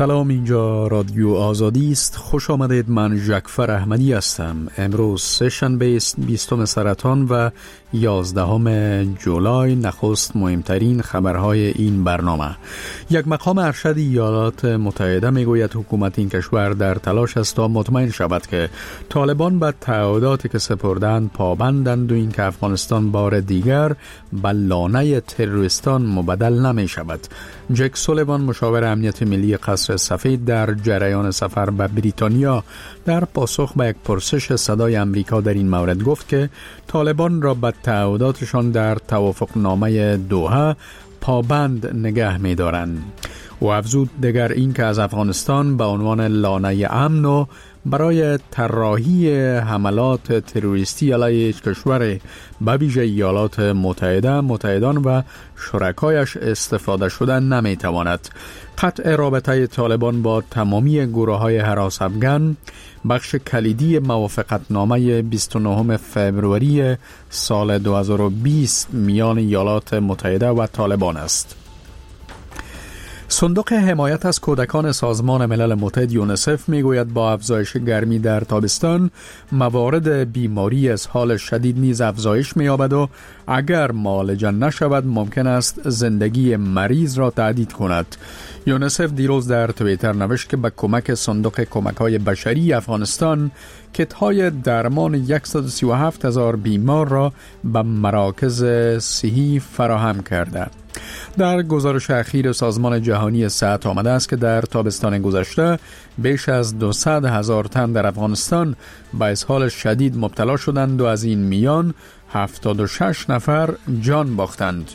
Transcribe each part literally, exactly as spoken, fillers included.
سلام، اینجا رادیو آزادی است. خوش آمدید. من ژکفر احمدی هستم. امروز سه‌شنبه است، بیستم سرطان و یازدهم جولای. نخست مهمترین خبرهای این برنامه. یک مقام ارشد ایالات متحده میگوید حکومت این کشور در تلاش است تا مطمئن شود که طالبان به تعهداتی که سپردند پابندند و این که افغانستان بار دیگر به لانه تروریستان مبدل نمی شود. جک سولیوان، مشاور امنیت ملی قصر سفید، در جریان سفر به بریتانیا در پاسخ به یک پرسش صدای امریکا در این مورد گفت که طالبان را به تعهداتشان در توافقنامه دوحه پابند نگه می دارند. و افزود دیگر این که از افغانستان به عنوان لانه امن و برای طراحی حملات تروریستی علیه کشور به ویژه ایالات متحده، متحدان و شرکایش استفاده شدن نمی تواند. قطع رابطه طالبان با تمامی گروه‌های هراس افغان بخش کلیدی موافقتنامه بیست و نهم فوریه سال دو هزار و بیست میان ایالات متحده و طالبان است. صندوق حمایت از کودکان سازمان ملل متحد یونیسف میگوید با افزایش گرمی در تابستان موارد بیماری اسهال شدید نیز افزایش می‌یابد و اگر معالجه نشود ممکن است زندگی مریض را تهدید کند. یونیسف دیروز در توییتر نوشت که با کمک صندوق کمک‌های بشری افغانستان کیت‌های درمان صد و سی و هفت هزار بیمار را به مراکز صحی فراهم کرده. در گزارش اخیر سازمان جهانی صحت آمده است که در تابستان گذشته بیش از دویست هزار تن در افغانستان به اسهال شدید مبتلا شدند و از این میان هفتاد و شش نفر جان باختند.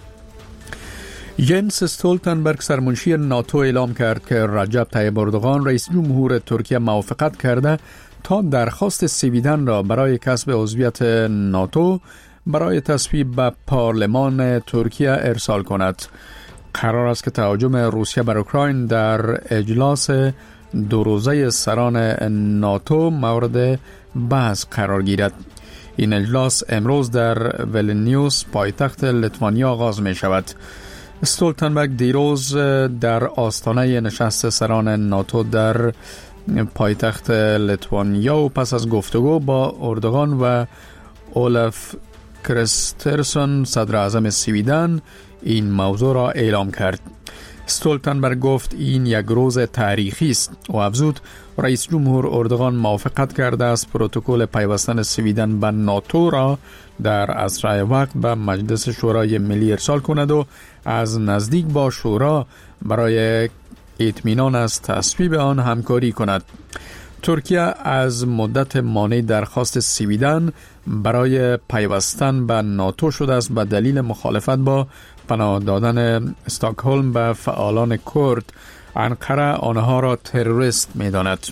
ینس استولتنبرگ، سرمنشی ناتو، اعلام کرد که رجب طیب اردوغان رئیس جمهور ترکیه موافقت کرده تا درخواست سویدن را برای کسب عضویت ناتو برای تصویب به پارلمان ترکیه ارسال کند. قرار است که تهاجم روسیه بر اوکراین در اجلاس دو روزه سران ناتو مورد بحث قرار گیرد. این اجلاس امروز در ولنیوس پایتخت لیتوانیا آغاز می شود. استولتنبرگ دیروز در آستانه نشست سران ناتو در پایتخت لیتوانیا و پس از گفتگو با اردوغان و اولف کریسترسون صدر اعظم سویدن این موضوع را اعلام کرد. استولتنبرگ گفت این یک روز تاریخی است و افزود رئیس جمهور اردوغان موافقت کرده است پروتکل پیوستن سویدن به ناتو را در اسرع وقت به مجلس شورای ملی ارسال کند و از نزدیک با شورا برای اطمینان از تصویب آن همکاری کند. ترکیه از مدت مانع درخواست سویدن برای پیوستن به ناتو شده است به دلیل مخالفت با پناه دادن استکهلم به فعالان کرد. انقره آنها را تروریست می‌داند.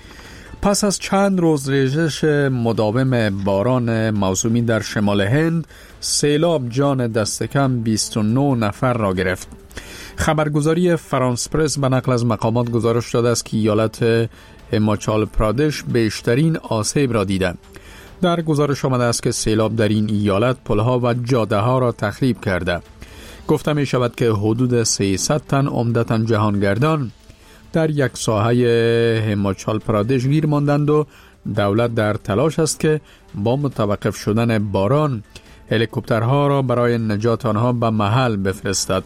پس از چند روز ریزش مداوم باران موسومی در شمال هند، سیلاب جان دست کم بیست و نه نفر را گرفت. خبرگزاری فرانس پرس به نقل از مقامات گزارش داده است که ایالت هیماچال پرادش بیشترین آسیب را دیده. در گزارش آمده است که سیلاب در این ایالت پلها و جاده ها را تخریب کرده. گفته می شود که حدود سیصد تن عمدتاً جهانگردان در یک ساحه هیماچال پرادش گیر ماندند و دولت در تلاش است که با متوقف شدن باران هلیکوپترها را برای نجات آنها به محل بفرستد.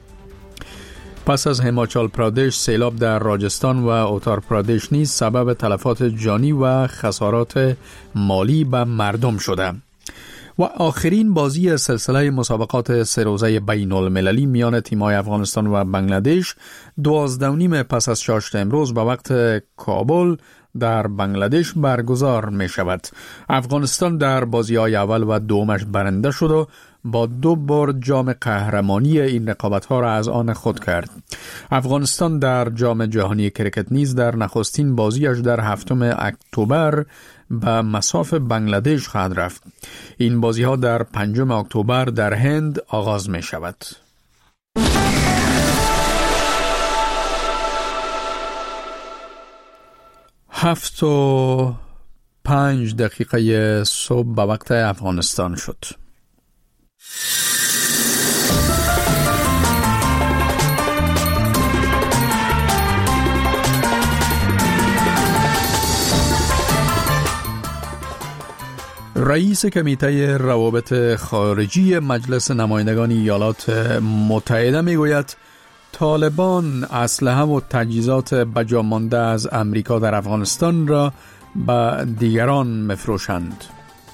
پس از هیماچال پرادش، سیلاب در راجستان و اتار پرادش نیز سبب تلفات جانی و خسارات مالی به مردم شده. و آخرین بازی سلسله مسابقات سه روزه بین المللی میان تیم‌های افغانستان و بنگلادش دوازده و نیم پس از شاشت امروز به وقت کابل در بنگلادش برگزار می شود. افغانستان در بازی‌های اول و دومش برنده شد و با دو بار جام قهرمانی این رقابت‌ها را از آن خود کرد. افغانستان در جام جهانی کرکت نیز در نخستین بازیش در هفتم اکتبر به مصاف بنگلادش خواهد رفت. این بازی‌ها در پنجم اکتبر در هند آغاز می شود. هفت و پنج دقیقه صبح به وقت افغانستان شد. رئیس کمیته روابط خارجی مجلس نمایندگان ایالات متحده میگوید طالبان اسلحه و تجهیزات بجا مانده از امریکا در افغانستان را به دیگران مفروشند.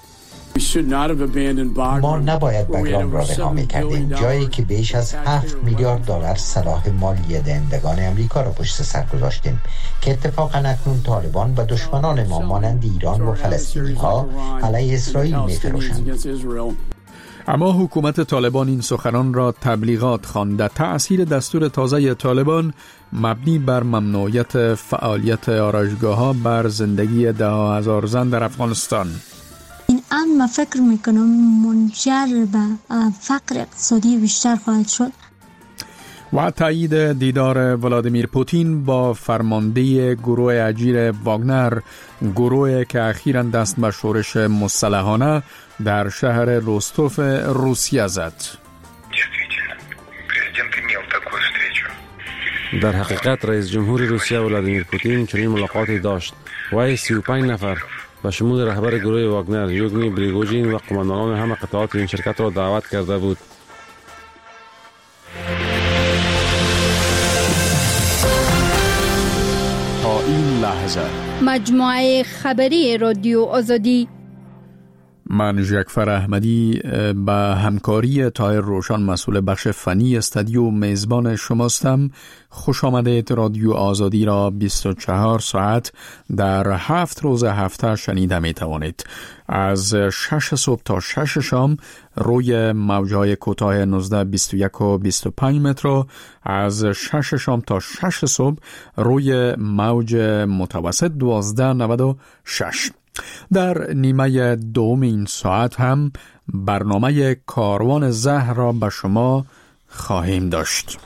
ما نباید بگرام را رها می‌کردیم، جایی که بیش از هفت میلیارد دلار سلاح مالی دهندگان امریکا را پشت سر گذاشتیم که اتفاقا اکنون طالبان و دشمنان ما مانند ایران و فلسطینی‌ها علیه اسرائیل می‌فروشند. اما حکومت طالبان این سخنان را تبلیغات خوانده. تأثیر دستور تازه طالبان مبنی بر ممنوعیت فعالیت آرایشگاه‌ها بر زندگی ده هزار زن در افغانستان. این امر ما فکر میکنم منجر به فقر اقتصادی بیشتر خواهد شد. و تایید دیدار ولادیمیر پوتین با فرمانده گروه اجیر واگنر، گروهی که اخیراً دست به شورش مسلحانه در شهر روستوف روسیه زد. در حقیقت رئیس جمهور روسیه ولادیمیر پوتین چنین ملاقاتی داشت. وی سی و پنج نفر به شمول رهبر گروه واگنر یوگنی پریگوژین و قماندانان همه قطعات این شرکت را دعوت کرده بود. تا این لحظه مجموعه خبری رادیو آزادی، من جعفر احمدی به همکاری طاهر روشن مسئول بخش فنی استودیو میزبان شماستم. خوش آمدید. رادیو آزادی را بیست و چهار ساعت در هفت روز هفته شنیده می توانید. از شش صبح تا شش شام روی موجهای کوتاه نوزده بیست و یک و بیست و پنج متر، از شش شام تا شش صبح روی موج متوسط دوازده نود و شش. در نیمه دوم این ساعت هم برنامه کاروان زهر را به شما خواهیم داشت.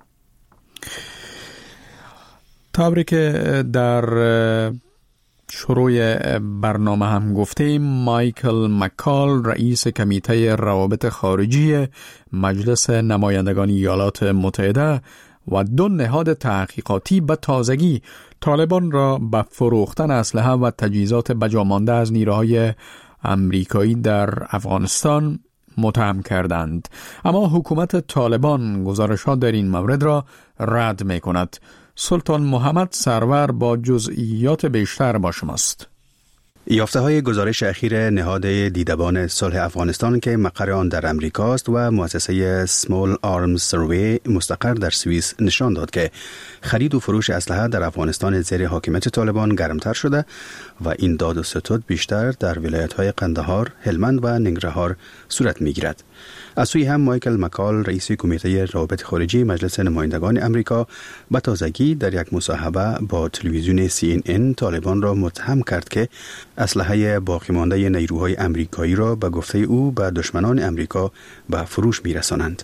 طوری که در شروع برنامه هم گفتیم، مایکل مکال رئیس کمیته روابط خارجی مجلس نمایندگان ایالات متحده و دو نهاد تحقیقاتی به تازگی طالبان را به فروختن اسلحه و تجهیزات بجامانده از نیروهای امریکایی در افغانستان متهم کردند. اما حکومت طالبان گزارشات در این مورد را رد می کند. سلطان محمد سرور با جزئیات بیشتر با شماست. یافته های گزارش اخیر نهاد دیدبان صلح افغانستان که مقر آن در امریکا است و مؤسسه سمول آرمز سروی مستقر در سوئیس نشان داد که خرید و فروش اسلحه در افغانستان زیر حاکمیت طالبان گرمتر شده و این داد و ستد بیشتر در ولایت‌های قندهار، هلمند و ننگرهار صورت می‌گیرد. از سوی هم مایکل مکال رئیس کمیته روابط خارجی مجلس نمایندگان امریکا به تازگی در یک مصاحبه با تلویزیون سی ان ان طالبان را متهم کرد که اسلحه باقی مانده نیروهای امریکایی را به گفته او به دشمنان امریکا به فروش می‌رسانند.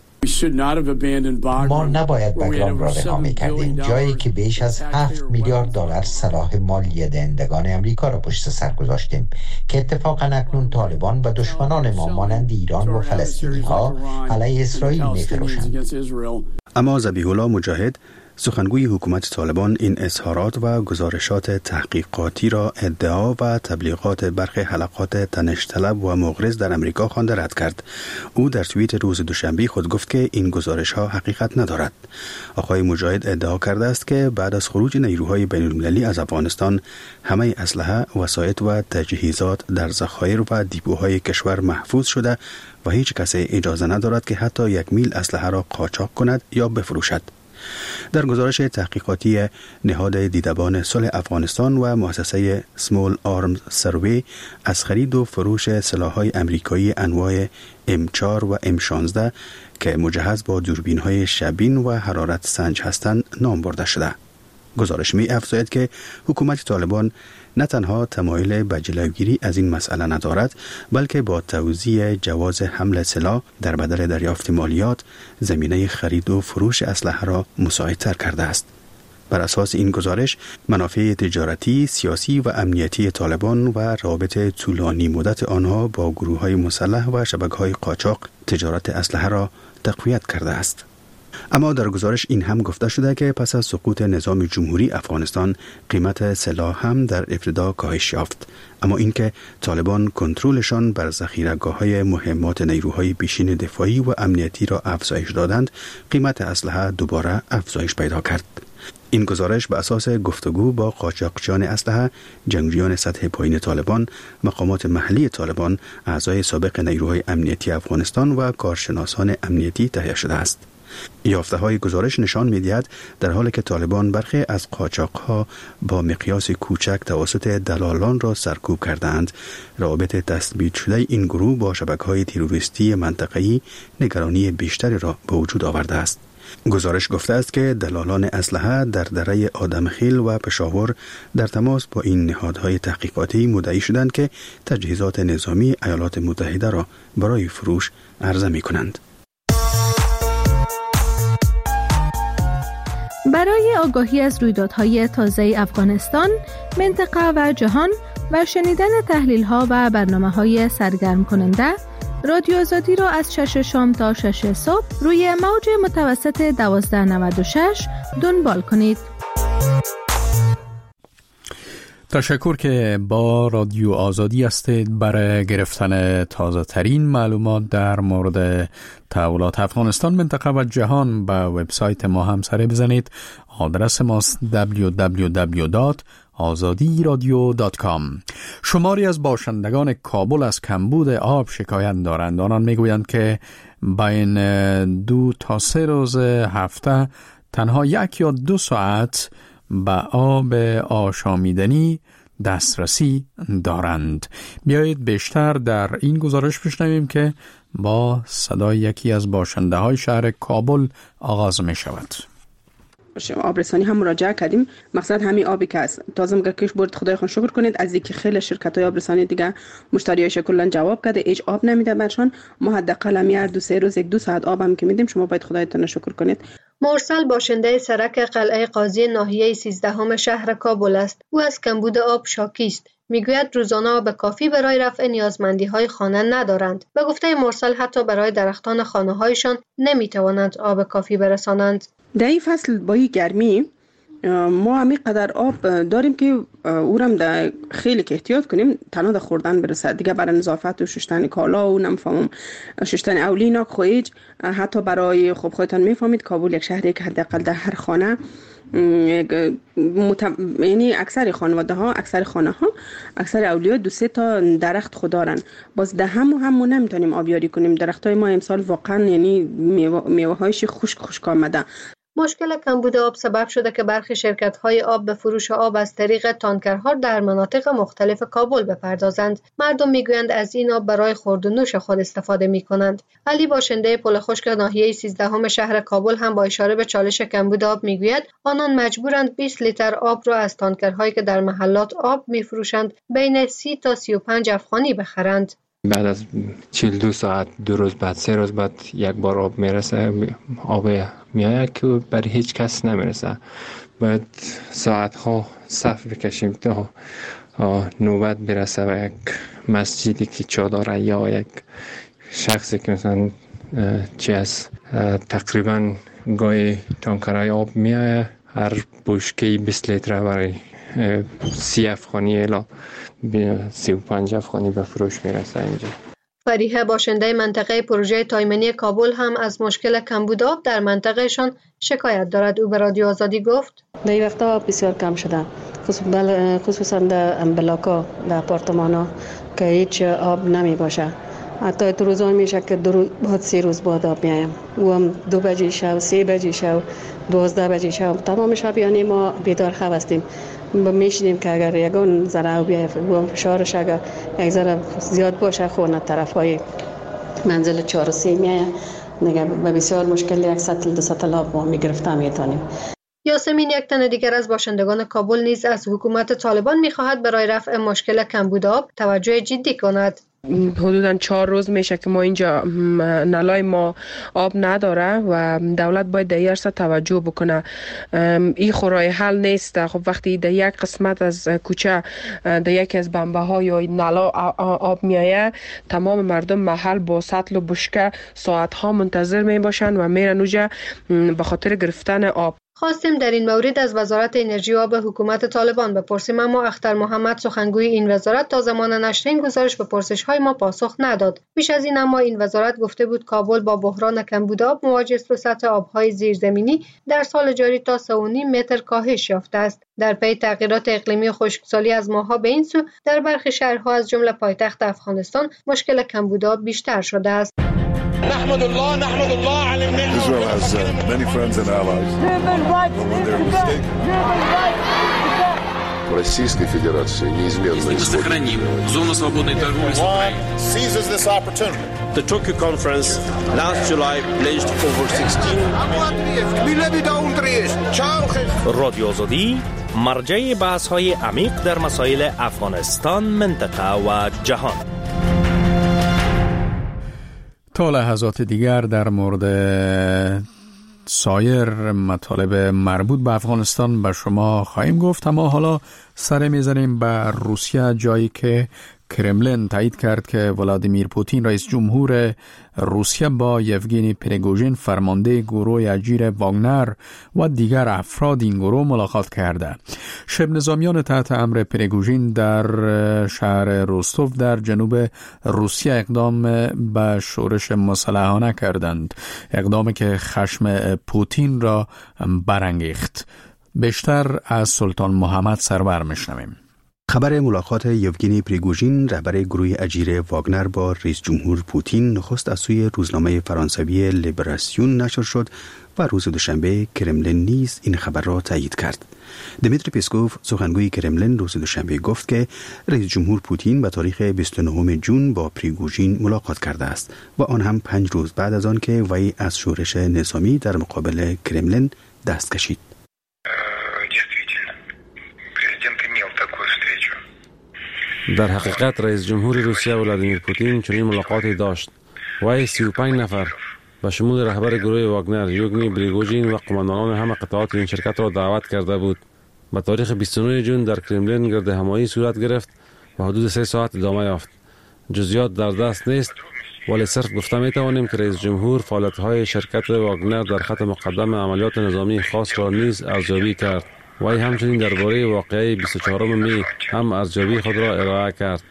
ما نباید بگرام را رها می‌کردیم، جایی که بیش از هفت میلیارد دلار سلاح مالی دهندگان امریکا را پشت سر گذاشتیم که اتفاقا اکنون طالبان و دشمنان ما مانند ایران و فلسطینی‌ها علیه اسرائیل می‌فروشند. اما ذبیح الله مجاهد سخنگوی حکومت طالبان این اظهارات و گزارشات تحقیقاتی را ادعا و تبلیغات برخی حلقات تنش‌طلب و مغرض در امریکا خوانده رد کرد. او در توییت روز دوشنبه خود گفت که این گزارش‌ها حقیقت ندارد. آقای مجاهد ادعا کرده است که بعد از خروج نیروهای بین‌المللی از افغانستان همه اسلحه، وسایط و تجهیزات در ذخایر و دیپوهای کشور محفوظ شده و هیچ کسی اجازه ندارد که حتی یک میل اسلحه را قاچاق کند یا بفروشد. در گزارش تحقیقاتی نهاد دیدبان صلح افغانستان و مؤسسه سمول آرمز سروی از خرید و فروش سلاح‌های امریکایی انواع ام چهار و ام شانزده که مجهز با دوربین‌های شبین و حرارت سنج هستند نام برده شده. گزارش می افزاید که حکومت طالبان نه تنها تمایل به جلوگیری از این مسئله ندارد، بلکه با توزیع جواز حمل سلاح در بدل دریافت مالیات زمینه خرید و فروش اسلحه را مساعدتر کرده است. بر اساس این گزارش، منافع تجارتی، سیاسی و امنیتی طالبان و روابط طولانی مدت آنها با گروه‌های مسلح و شبکه‌های قاچاق تجارت اسلحه را تقویت کرده است. اما در گزارش این هم گفته شده که پس از سقوط نظام جمهوری افغانستان قیمت سلاح هم در ابتدا کاهش یافت، اما اینکه طالبان کنترلشان بر ذخیره‌گاه‌های مهمات نیروهای پیشین دفاعی و امنیتی را افزایش دادند، قیمت اسلحه دوباره افزایش پیدا کرد. این گزارش به اساس گفتگو با قاچاقچیان اسلحه، جنگجویان سطح پایین طالبان، مقامات محلی طالبان، اعضای سابق نیروهای امنیتی افغانستان و کارشناسان امنیتی تهیه شده است. یافته های گزارش نشان می‌دهد در حالی که طالبان برخی از قاچاق‌ها با مقیاس کوچک توسط دلالان را سرکوب کردند، روابط تثبیت شده این گروه با شبکه‌های تروریستی منطقه‌ای نگرانی بیشتری را به وجود آورده است. گزارش گفته است که دلالان اسلحه در دره آدمخیل و پشاور در تماس با این نهادهای تحقیقاتی مدعی شدند که تجهیزات نظامی ایالات متحده را برای فروش عرضه می‌کنند. برای آگاهی از رویدادهای تازه افغانستان، منطقه و جهان و شنیدن تحلیل‌ها و برنامه‌های سرگرم کننده، رادیو آزادی را از شش شام تا شش صبح روی موج متوسط دوازده نود و شش دنبال کنید. تشکر که با رادیو آزادی هستید. برای گرفتن تازه ترین معلومات در مورد تحولات افغانستان، منطقه و جهان به وبسایت ما هم سر بزنید. آدرس ماست دبلیو دبلیو دبلیو دات آزادی رادیو دات کام. شماری از باشندگان کابل از کمبود آب شکایت دارند. آنان میگویند که بین دو تا سه روز هفته تنها یک یا دو ساعت به آب آشامیدنی دسترسی دارند. بیایید بیشتر در این گزارش بشنویم که با صدای یکی از باشنده های شهر کابل آغاز می شود. آبرسانی هم مراجعه کردیم. مقصد همین آبی که است. تازه مگر کش برد خدای خون شکر کنید از اینکه خیلی شرکت های آبرسانی دیگه مشتریاش کلا جواب کرده، هیچ آب نمیده برشان. ما حداقل هم هر دو سه روز یک دو ساعت آب هم که میدیم. شما باید خدایتون شکر کنید. مرسل باشنده سرک قلعه قاضی ناحیه سیزدهم شهر کابل است. او از کمبود آب شاکی است. میگوید روزانه آب کافی برای رفع نیازمندی‌های خانه ندارند. به گفته مرسل حتی برای درختان خانه‌هایشان نمی‌توانند آب کافی برسانند. در این فصل با این گرمی ما همین قدر آب داریم که او هم در خیلی که احتیاط کنیم تنها در خوردن برسد. دیگه برای نظافت و شستن کالا و نمیفهمم شستن اولینا خویج، حتی برای خب خودتان میفهمید کابل یک شهری که حداقل در هر خانه مت... یعنی اکثر خانواده ها اکثر خانه ها اکثر اولیا دو سه تا درخت خود دارن. باز ده هم و همو نمیتونیم آبیاری کنیم. درخت های ما امسال واقعا یعنی میوه, میوه هایش خشک خشک آمده. مشکل کمبود آب سبب شده که برخی شرکت‌های آب به فروش آب از طریق تانکرها در مناطق مختلف کابل بپردازند. مردم میگویند از این آب برای خورد و نوش خود استفاده می‌کنند. علی باشنده پل خشک ناحیه سیزدهم شهر کابل هم با اشاره به چالش کمبود آب میگوید آنان مجبورند بیست لیتر آب را از تانکرهایی که در محلات آب می‌فروشند بین سی تا سی و پنج افغانی بخرند. بعد از چهل و دو ساعت دو روز بعد سه روز بعد یک بار آب میرسه. آب میاد که برای هیچ کس نمیرسه. باید ساعت ها صف بکشیم تا نوبت برسه و یک مسجدی که چادر یا یک شخصی که مثلا چی از تقریبا گاهی تانکرهای آب میاد، هر بشکه بیست لیتر برای سی افغانی الا سی و پنج افغانی به فروش میرسه اینجا. فریحه باشنده منطقه پروژه تایمنی کابل هم از مشکل کمبود آب در منطقهشان شکایت دارد. او به رادیو آزادی گفت در این وقتا بسیار کم شده، خصوصا در بلاکا در آپارتمانا که هیچ آب نمی باشه. حتی تو روزان میشه که دو روز بعد سه روز بعد آب میایم. او هم دو بجه شب، سه بجه شب، دوازده بجه شب تمام شب یعنی ما بیدار خواب هستیم. میشنیم که اگر یگان ذره آب بیاید و فشارش اگر یک ذره زیاد باشه خونه طرفای منزل چهار و سه میاید دیگه به بسیار مشکل یک سطل دو سطل آب ما میگرفته میتونیم. یاسمین یک تن دیگر از باشندگان کابل نیز از حکومت طالبان میخواهد برای رفع مشکل کمبود آب توجه جدی کند. حدوداً چهار روز میشه که ما اینجا نلای ما آب نداره و دولت باید در این توجه بکنه. این خورای حل نیست. خب وقتی در یک قسمت از کوچه در یکی از بمبه ها یا نلا آب میایه، تمام مردم محل با سطل و بشکه ساعت ها منتظر می باشن و میرن اونجا به خاطر گرفتن آب. خواستیم در این مورد از وزارت انرژی و آب حکومت طالبان بپرسیم، اما اختر محمد سخنگوی این وزارت تا زمان نشر این گزارش به پرسش‌های ما پاسخ نداد. بیش از این اما این وزارت گفته بود کابل با بحران کمبود آب مواجه است و سطح آب‌های زیرزمینی در سال جاری تا سه و نیم متر کاهش یافته است. در پی تغییرات اقلیمی و خشکسالی از ماه‌ها به این سو در برخی شهرها از جمله پایتخت افغانستان مشکل کمبود آب بیشتر شده است. نحمد الله نحمد الله على النعمة. Israel has uh, many friends and allies. When they're mistaken. Российской Федерации неизменно исходит. Зона свободной торговли с Украиной seizes this opportunity. The Tokyo conference last July pledged over sixteen. رادیو آزادی مرجع بحث‌های عمیق در مسائل افغانستان، منطقه و جهان. تا لحظات دیگر در مورد سایر مطالب مربوط به افغانستان به شما خواهیم گفت، اما حالا سر میزنیم به روسیه، جایی که کرملین تایید کرد که ولادیمیر پوتین رئیس جمهور روسیه با یوگینی پریگوژین فرمانده گروه اجیر واگنر و دیگر افراد این گروه ملاقات کرده. شب نظامیان تحت امر پریگوژین در شهر روستوف در جنوب روسیه اقدام به شورش مسلحانه کردند، اقدامی که خشم پوتین را برانگیخت. بیشتر از سلطان محمد سرور میشنویم. خبر ملاقات یوگینی پریگوژین رهبر گروه اجیر واگنر با رئیس جمهور پوتین نخست از سوی روزنامه فرانسوی لیبراسیون نشر شد و روز دوشنبه کرملین نیز این خبر را تایید کرد. دمیتری پسکوف سخنگوی کرملین روز دوشنبه گفت که رئیس جمهور پوتین به تاریخ بیست و نهم ژوئن با پریگوژین ملاقات کرده است و آن هم پنج روز بعد از آن که وی از شورش نظامی در مقابل کرملین دست کشید. در حقیقت رئیس جمهور روسیه ولادیمیر پوتین چنین ملاقاتی داشت. وی سی و پنج نفر به شمول رهبر گروه واگنر یوگنی پریگوژین و قماندانان همه قطعات این شرکت را دعوت کرده بود. به تاریخ بیست و نه ژوئن در کرملین گرد همایی صورت گرفت و حدود سه ساعت ادامه یافت. جزئیات در دست نیست، ولی صرف گفته می توانیم که رئیس جمهور فعالیت‌های شرکت واگنر در خط مقدم عملیات نظامی خاص را نیز ارزیابی کرد. وی همچنین درباره واقعه بیست و چهارم می هم ارزیابی خود را ارائه کرد.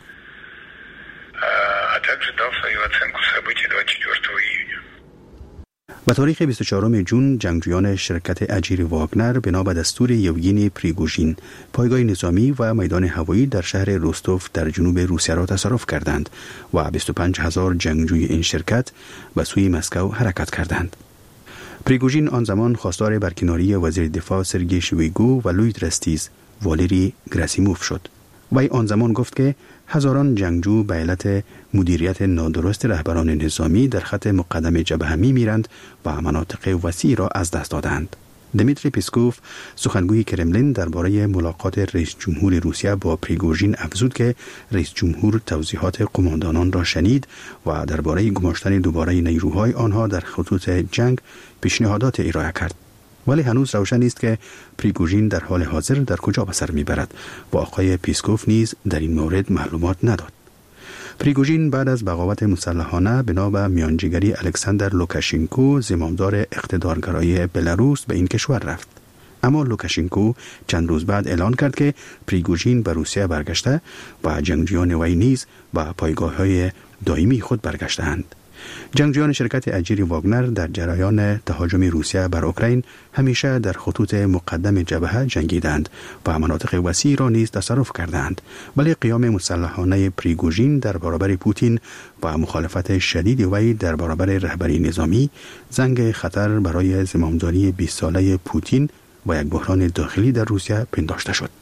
به تاریخ بیست و چهارم ژوئن جنگجویان شرکت اجیر واگنر بنا به دستور یوگینی پریگوژین پایگاه نظامی و میدان هوایی در شهر روستوف در جنوب روسیه را تصرف کردند و بیست و پنج هزار جنگجوی این شرکت به سوی مسکو حرکت کردند. پریگوژین آن زمان خواستار برکناری وزیر دفاع سرگئی شویگو و لوید رستیز والری گراسیموف شد. وی آن زمان گفت که هزاران جنگجو به علت مدیریت نادرست رهبران نظامی در خط مقدم جبهه می میرند و مناطق وسیع را از دست دادند. دمیتری پسکوف سخنگوی کرملین درباره ملاقات رئیس جمهور روسیه با پریگوژین افزود که رئیس جمهور توضیحات قماندانان را شنید و درباره گماشتن دوباره نیروهای آنها در خطوط جنگ پیشنهادات ارائه کرد. ولی هنوز روشن نیست که پریگوژین در حال حاضر در کجا به سر میبرد و آقای پیسکوف نیز در این مورد معلومات نداد. پریگوژین بعد از بغاوت مسلحانه بنا به میانجیگری الکساندر لوکاشنکو زمامدار اقتدارگرای بلاروس به این کشور رفت. اما لوکاشنکو چند روز بعد اعلان کرد که پریگوژین به روسیه برگشته و جنگجویان وی نیز به پایگاه‌های دائمی خود برگشته‌اند. جنگجویان شرکت اجیر واگنر در جریان تهاجم روسیه بر اوکراین همیشه در خطوط مقدم جبهه جنگیدند و مناطق وسیع را نیز تصرف کردند، ولی قیام مسلحانه پریگوژین در برابر پوتین و مخالفت شدید وی در برابر رهبری نظامی زنگ خطر برای زمامداری بیست ساله پوتین و یک بحران داخلی در روسیه پنداشته شد.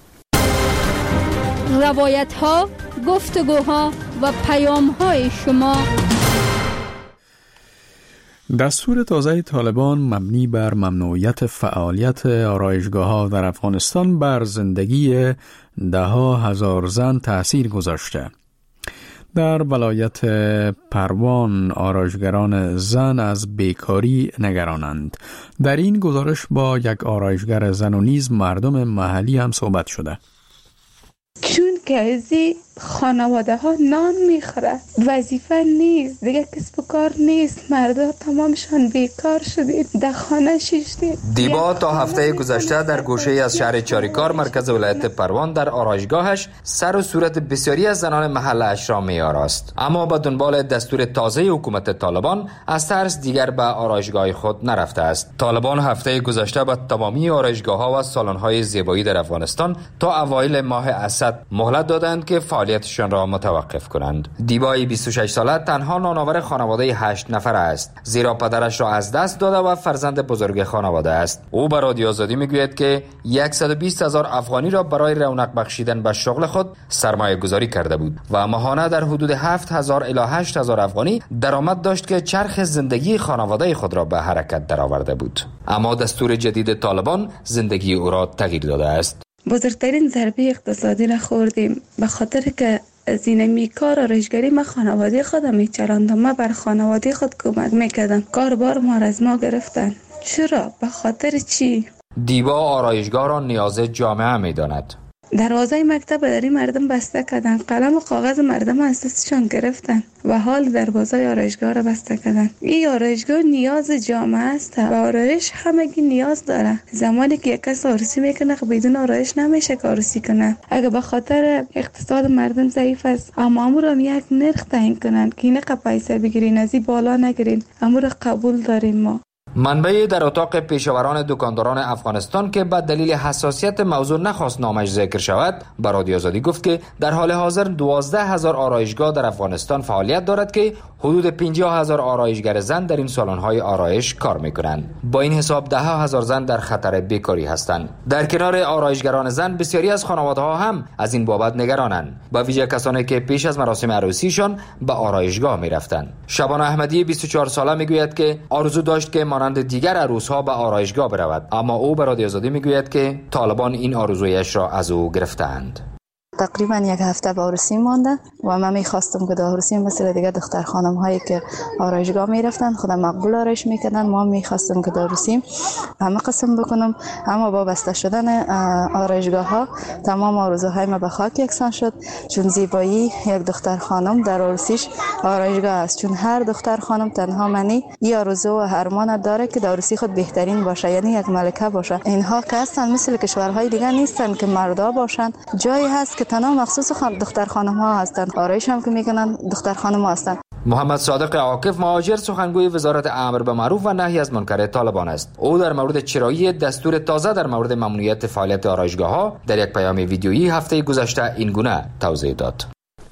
روایت ها، گفتگوها و پیام های شما. دستور تازه طالبان مبنی بر ممنوعیت فعالیت آرایشگاه‌ها در افغانستان بر زندگی ده ها هزار زن تأثیر گذاشته. در ولایت پروان آرایشگران زن از بیکاری نگرانند. در این گزارش با یک آرایشگر زن و نیز مردم محلی هم صحبت شده. چون که از خانواده ها نان میخوره، وظیفه نیست دیگه، کسب و کار نیست، مردا تمامشان بیکار شدید، در خانه شیشتید. دیبا تا هفته گذشته در گوشه از شهر چاریکار مرکز ولایت پروان در آرایشگاهش سر و صورت بسیاری از زنان محله‌اش را می‌آراست، اما به دنبال دستور تازه حکومت طالبان از ترس دیگر به آرایشگاه خود نرفته است. طالبان هفته گذشته به تمامی آرایشگاه‌ها و سالن‌های زیبایی در افغانستان تا اوایل ماه اسد مهلت دادند که فعالیتشان را متوقف کنند. دیبای بیست و شش ساله تنها نانآور خانواده هشت نفره است، زیرا پدرش را از دست داده و فرزند بزرگ خانواده است. او به رادیو آزادی میگوید که صد و بیست هزار افغانی را برای رونق بخشیدن به شغل خود سرمایه گذاری کرده بود و ماهانه در حدود هفت هزار الی هشت هزار افغانی درآمد داشت که چرخ زندگی خانواده خود را به حرکت درآورده بود. اما دستور جدید طالبان زندگی او را تغییر داده است. بزرگترین ضربه اقتصادی را خوردیم به خاطر که از این میکار آرایشگری ما خانواده خودم میچراندم، ما بر خانواده خود کمک میکردم، کار بار ما را از ما گرفتن. چرا؟ به خاطر چی؟ دیبا آرایشگاه را نیاز جامعه میداند. دروازه مکتب در این مردم بسته کردن، قلم و کاغذ مردم از دستشان گرفتن و حال دروازه آرایشگاه را بسته کردن. این آرایشگاه نیاز جامعه است و آرایش همگی نیاز داره. زمانی که یک کس آرایشی میکنه بدون آرایش نمیشه آرایشی کنه. اگه به خاطر اقتصاد مردم ضعیف است، اما امور هم یک نرخ تعیین کنن که اینقدر پیسه بگیرین، از این بالا نگیرین، امور قبول داریم ما. منبعی در اتاق پیشاوران دکانداران افغانستان که به دلیل حساسیت موضوع نخواست نامش ذکر شود به رادیو آزادی گفت که در حال حاضر دوازده هزار آرایشگاه در افغانستان فعالیت دارد که حدود پنجاه هزار آرایشگر زن در این سالن‌های آرایش کار می‌کنند. با این حساب ده هزار زن در خطر بیکاری هستند. در کنار آرایشگران زن بسیاری از خانواده‌ها هم از این بابت نگرانند، با ویژه کسانی که پیش از مراسم عروسیشان به آرایشگاه می‌رفتند. شبانه احمدی بیست و چهار ساله میگوید که آرزو داشت که مانند دیگر عروس‌ها به آرایشگاه برود، اما او به رادیو آزادی میگوید که طالبان این آرزویش را از او گرفتند. تقریبا یک هفته به عروسی مانده و من میخواستم که در عروسی مثل دیگه دختر خانم هایی که آرایشگاه میرفتن خودم مقبول آرایش میکردن، ما میخواستم که در عروسی همه قسم بکنم، اما با بسته شدن آرایشگاه ها تمام آرزوهای ما به خاک یکسان شد، چون زیبایی یک دختر خانم در عروسیش آرایشگاه است، چون هر دختر خانم تنها منی این آرزو و ارمان داره که در عروسی خود بهترین باشه، یعنی یک ملکه باشه. اینها که هستن مثل کشورهای دیگه نیستن که مردا باشن، جایی هست که تنها مخصوص خان دختر خانم ها هستند، آرایش هم که میکنن دختر خانم ها هستند. محمد صادق عاکف مهاجر سخنگوی وزارت امر به معروف و نهی از منکر طالبان است. او در مورد چرایی دستور تازه در مورد ممنوعیت فعالیت آرایشگاه ها در یک پیام ویدیویی هفته گذشته این گونه توضیح داد.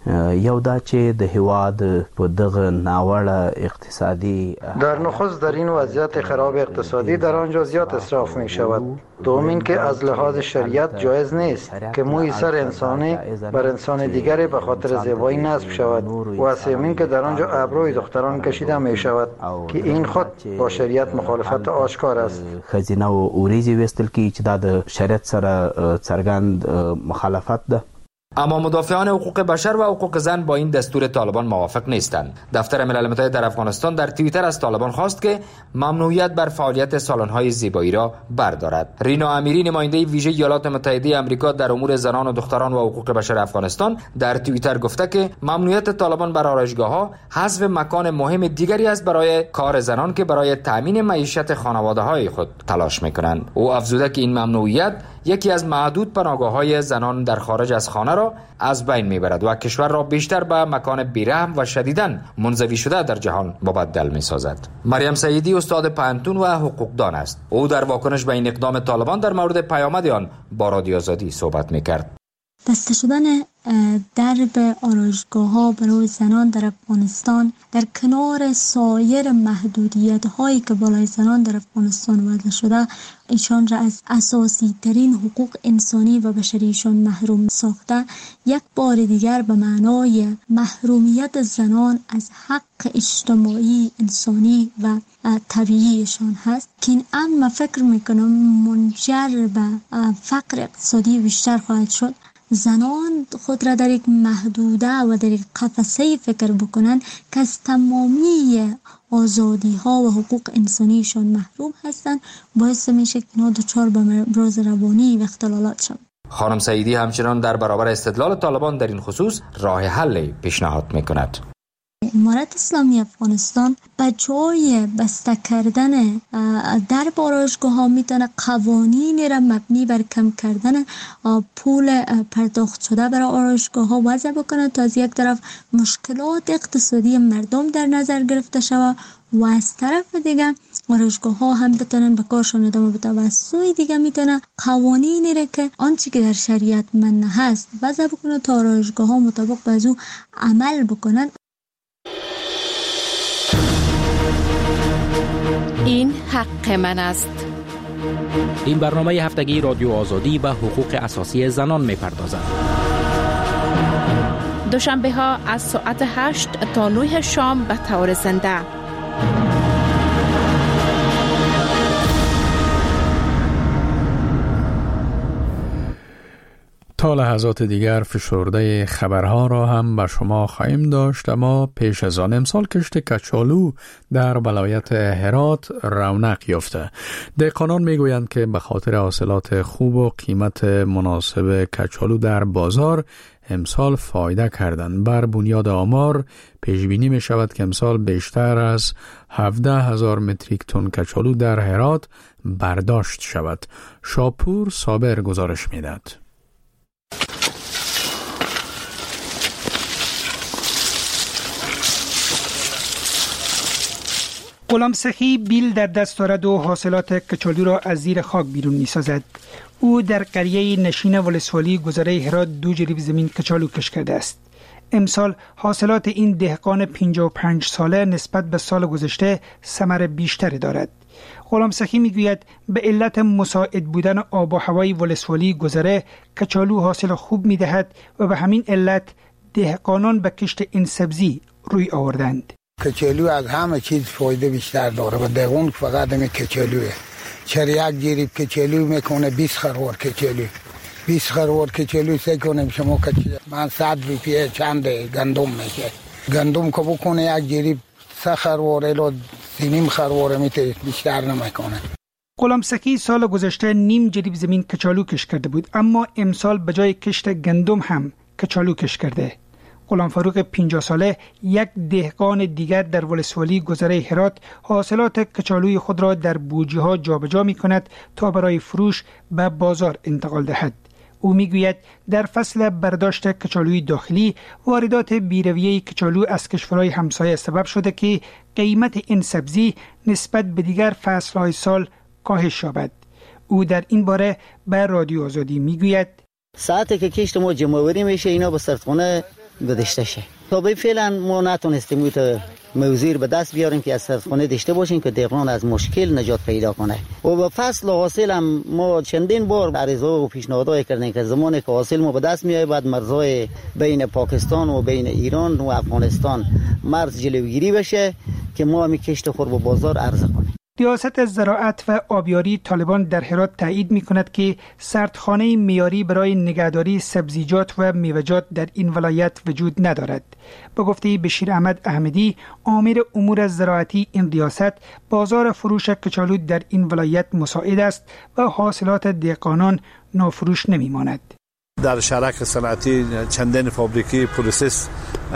یو دا چې د هواد په دغه ناوړه اقتصادی در نخست در این وضعیت خراب اقتصادی در آنجا زیاد اسراف می شود. دوم این که از لحاظ شریعت جایز نیست که موی سر انسانی بر انسان دیگری به خاطر زیبایی نصب شود و سوم این که در آنجا ابروی دختران کشیده می شود که این خود با شریعت مخالفت آشکار است. خزینه و اوریزی وستل کی چې د شریعت سره څرګند مخالفت ده. اما مدافعان حقوق بشر و حقوق زن با این دستور طالبان موافق نیستند. دفتر ملل متحد در افغانستان در توییتر از طالبان خواست که ممنوعیت بر فعالیت سالن‌های زیبایی را بردارد. رینا امیری نماینده ویژه ایالات متحده آمریکا در امور زنان و دختران و حقوق بشر افغانستان در توییتر گفته که ممنوعیت طالبان بر آرایشگاه‌ها حذف مکان مهم دیگری است برای کار زنان که برای تامین معیشت خانواده‌های خود تلاش می‌کنند. او افزوده که این ممنوعیت یکی از معدود پناهگاه‌های زنان در خارج از خانه را از بین میبرد و کشور را بیشتر به مکان بیرحم و شدیداً منزوی شده در جهان مبدل میسازد. مریم سعیدی استاد پانتون و حقوقدان است. او در واکنش به این اقدام طالبان در مورد پیامد آن با رادیو آزادی صحبت میکرد. بسته شدن درب آرایشگاه ها برای زنان در افغانستان در کنار سایر محدودیت هایی که بالای زنان در افغانستان وضع شده ایشان را از اساسی ترین حقوق انسانی و بشریشان محروم ساخته، یک بار دیگر به معنای محرومیت زنان از حق اجتماعی انسانی و طبیعیشان هست که این امر فکر میکنم منجر به فقر اقتصادی بیشتر خواهد شد. زنان خود را در یک محدوده و در یک قفسه فکر بکنن که از تمامی آزادی ها و حقوق انسانیشان محروم هستند، باعث میشه که اینا دچار به امراض روانی و اختلالات شوند. خانم سعیدی همچنان در برابر استدلال طالبان در این خصوص راه حل پیشنهاد میکند. امارت اسلامی افغانستان به جای بسته کردن در آرایشگاه ها میتونه قوانینی را مبنی بر کم کردن پول پرداخت شده برای آرایشگاه ها وضع بکنه تا از یک طرف مشکلات اقتصادی مردم در نظر گرفته شود و از طرف دیگه آرایشگاه ها هم بتونن به کارشان ادامه بده و از سوی دیگه میتونه قوانینی را که آنچه که در شریعت منع هست وضع بکنه تا آرایشگاه ها مطابق به او عمل بکنن. این حق من است. این برنامه هفتگی رادیو آزادی به حقوق اساسی زنان می‌پردازد. دوشنبه ها از ساعت هشت تا نه شام به طور زنده. تا لحظات دیگر فشرده خبرها را هم به شما خواهیم داشت، اما پیش از آن امسال کشت کچالو در ولایت هرات رونق یافته. دهقانان میگویند که به خاطر حاصلات خوب و قیمت مناسب کچالو در بازار امسال فایده کردند. بر بنیاد آمار پیش بینی می شود که امسال بیشتر از هفده هزار متریک تن کچالو در هرات برداشت شود. شاپور صابر گزارش میدهد. غلام سخی بیل در دست دارد و حاصلات کچالو را از زیر خاک بیرون می سازد. او در قریه نشین ولسوالی گذره هرات دو جریب زمین کچالو کش کرده است. امسال حاصلات این دهقان پنجاه و پنج ساله نسبت به سال گذشته ثمر بیشتری دارد. غلام سخی می گوید به علت مساعد بودن آب و هوای ولسوالی گذره کچالو حاصل خوب می دهد و به همین علت دهقانان به کشت این سبزی روی آوردند. کچالو از همه چیز فایده بیشتر داره و دهقان فقط همین کچالوه. چرا یک جریب کچالو میکنه بیست خروار کچالو. بیست خروار کچالو سه کنیم شما کچالو من صد روپیه چند گندم میشه. گندم که بکنه یک جریب سه خروار الا نیم خروار میته بیشتر نمیکنه. غلام سخی سال گذشته نیم جریب زمین کچالو کش کرده بود، اما امسال به جای کشت گندم هم کچالو کش کرده. غلام فاروق پنجاه ساله یک دهقان دیگر در ولسوالی گذره هرات حاصلات کچالوی خود را در بوجه ها جابجا می کند تا برای فروش به بازار انتقال دهد. او می گوید در فصل برداشت کچالوی داخلی واردات بیرویه کچالو از کشورهای همسایه سبب شده که قیمت این سبزی نسبت به دیگر فصلهای سال کاهش یابد. او در این باره به رادیو آزادی می گوید ساعتی که کشت ما جمعوری میشه اینا به سرطخانه گذشته شه. تا به فعلا ما نتونستیم ایت موزیر به دست بیاریم که از سرطخانه داشته باشیم که دهقان از مشکل نجات پیدا کنه. و به فصل حاصل هم ما چندین بار عرضه و پیشنهادات کردیم که زمانی که حاصل ما به دست میاد بعد مرزهای بین پاکستان و بین ایران و افغانستان مرز جلوگیری بشه که ما هم کشت خور به بازار عرضه کنیم. ریاست زراعت و آبیاری طالبان در هرات تایید می کند که سردخانه معیاری برای نگهداری سبزیجات و میوه‌جات در این ولایت وجود ندارد. به گفته بشیر احمد احمدی، امیر امور زراعتی این ریاست، بازار فروش کچالو در این ولایت مساعد است و حاصلات دهقانان نافروش نمی ماند. در شرک صنعتی چندین فابریکی پروسس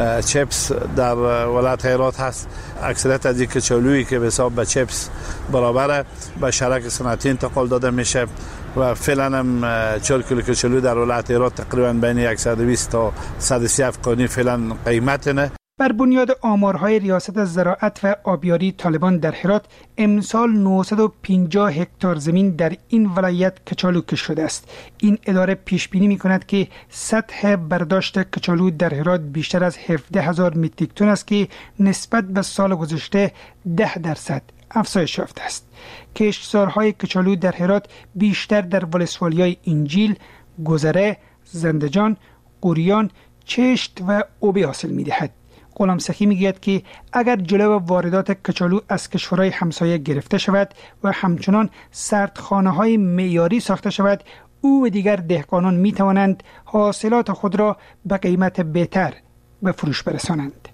چپس در ولایت هرات هست. اکثریت از این کچالویی که به حساب به چپس برابره به شرک صنعتی انتقال داده میشه و فعلا هم چهار کیلو کچالو در ولایت هرات تقریبا بین صد و بیست تا صد و سی افغانی فعلا قیمت نه. بر بنیاد آمارهای ریاست زراعت و آبیاری طالبان در هرات امسال نهصد و پنجاه هکتار زمین در این ولایت کچالو کش شده است. این اداره پیش بینی می کند که سطح برداشت کچالو در هرات بیشتر از هفده هزار متریک تن است که نسبت به سال گذشته ده درصد افزایش یافته است. کشتزارهای کچالو در هرات بیشتر در ولسوالی‌های انجیل، گذره، زندجان، قوریان، چشت و اوبی حاصل می دهد. غلام سخی میگوید که اگر جلو واردات کچالو از کشورهای همسایه گرفته شود و همچنان سردخانه‌های معیاری ساخته شود، او و دیگر دهقانان می توانند حاصلات خود را به قیمت بهتر به فروش برسانند.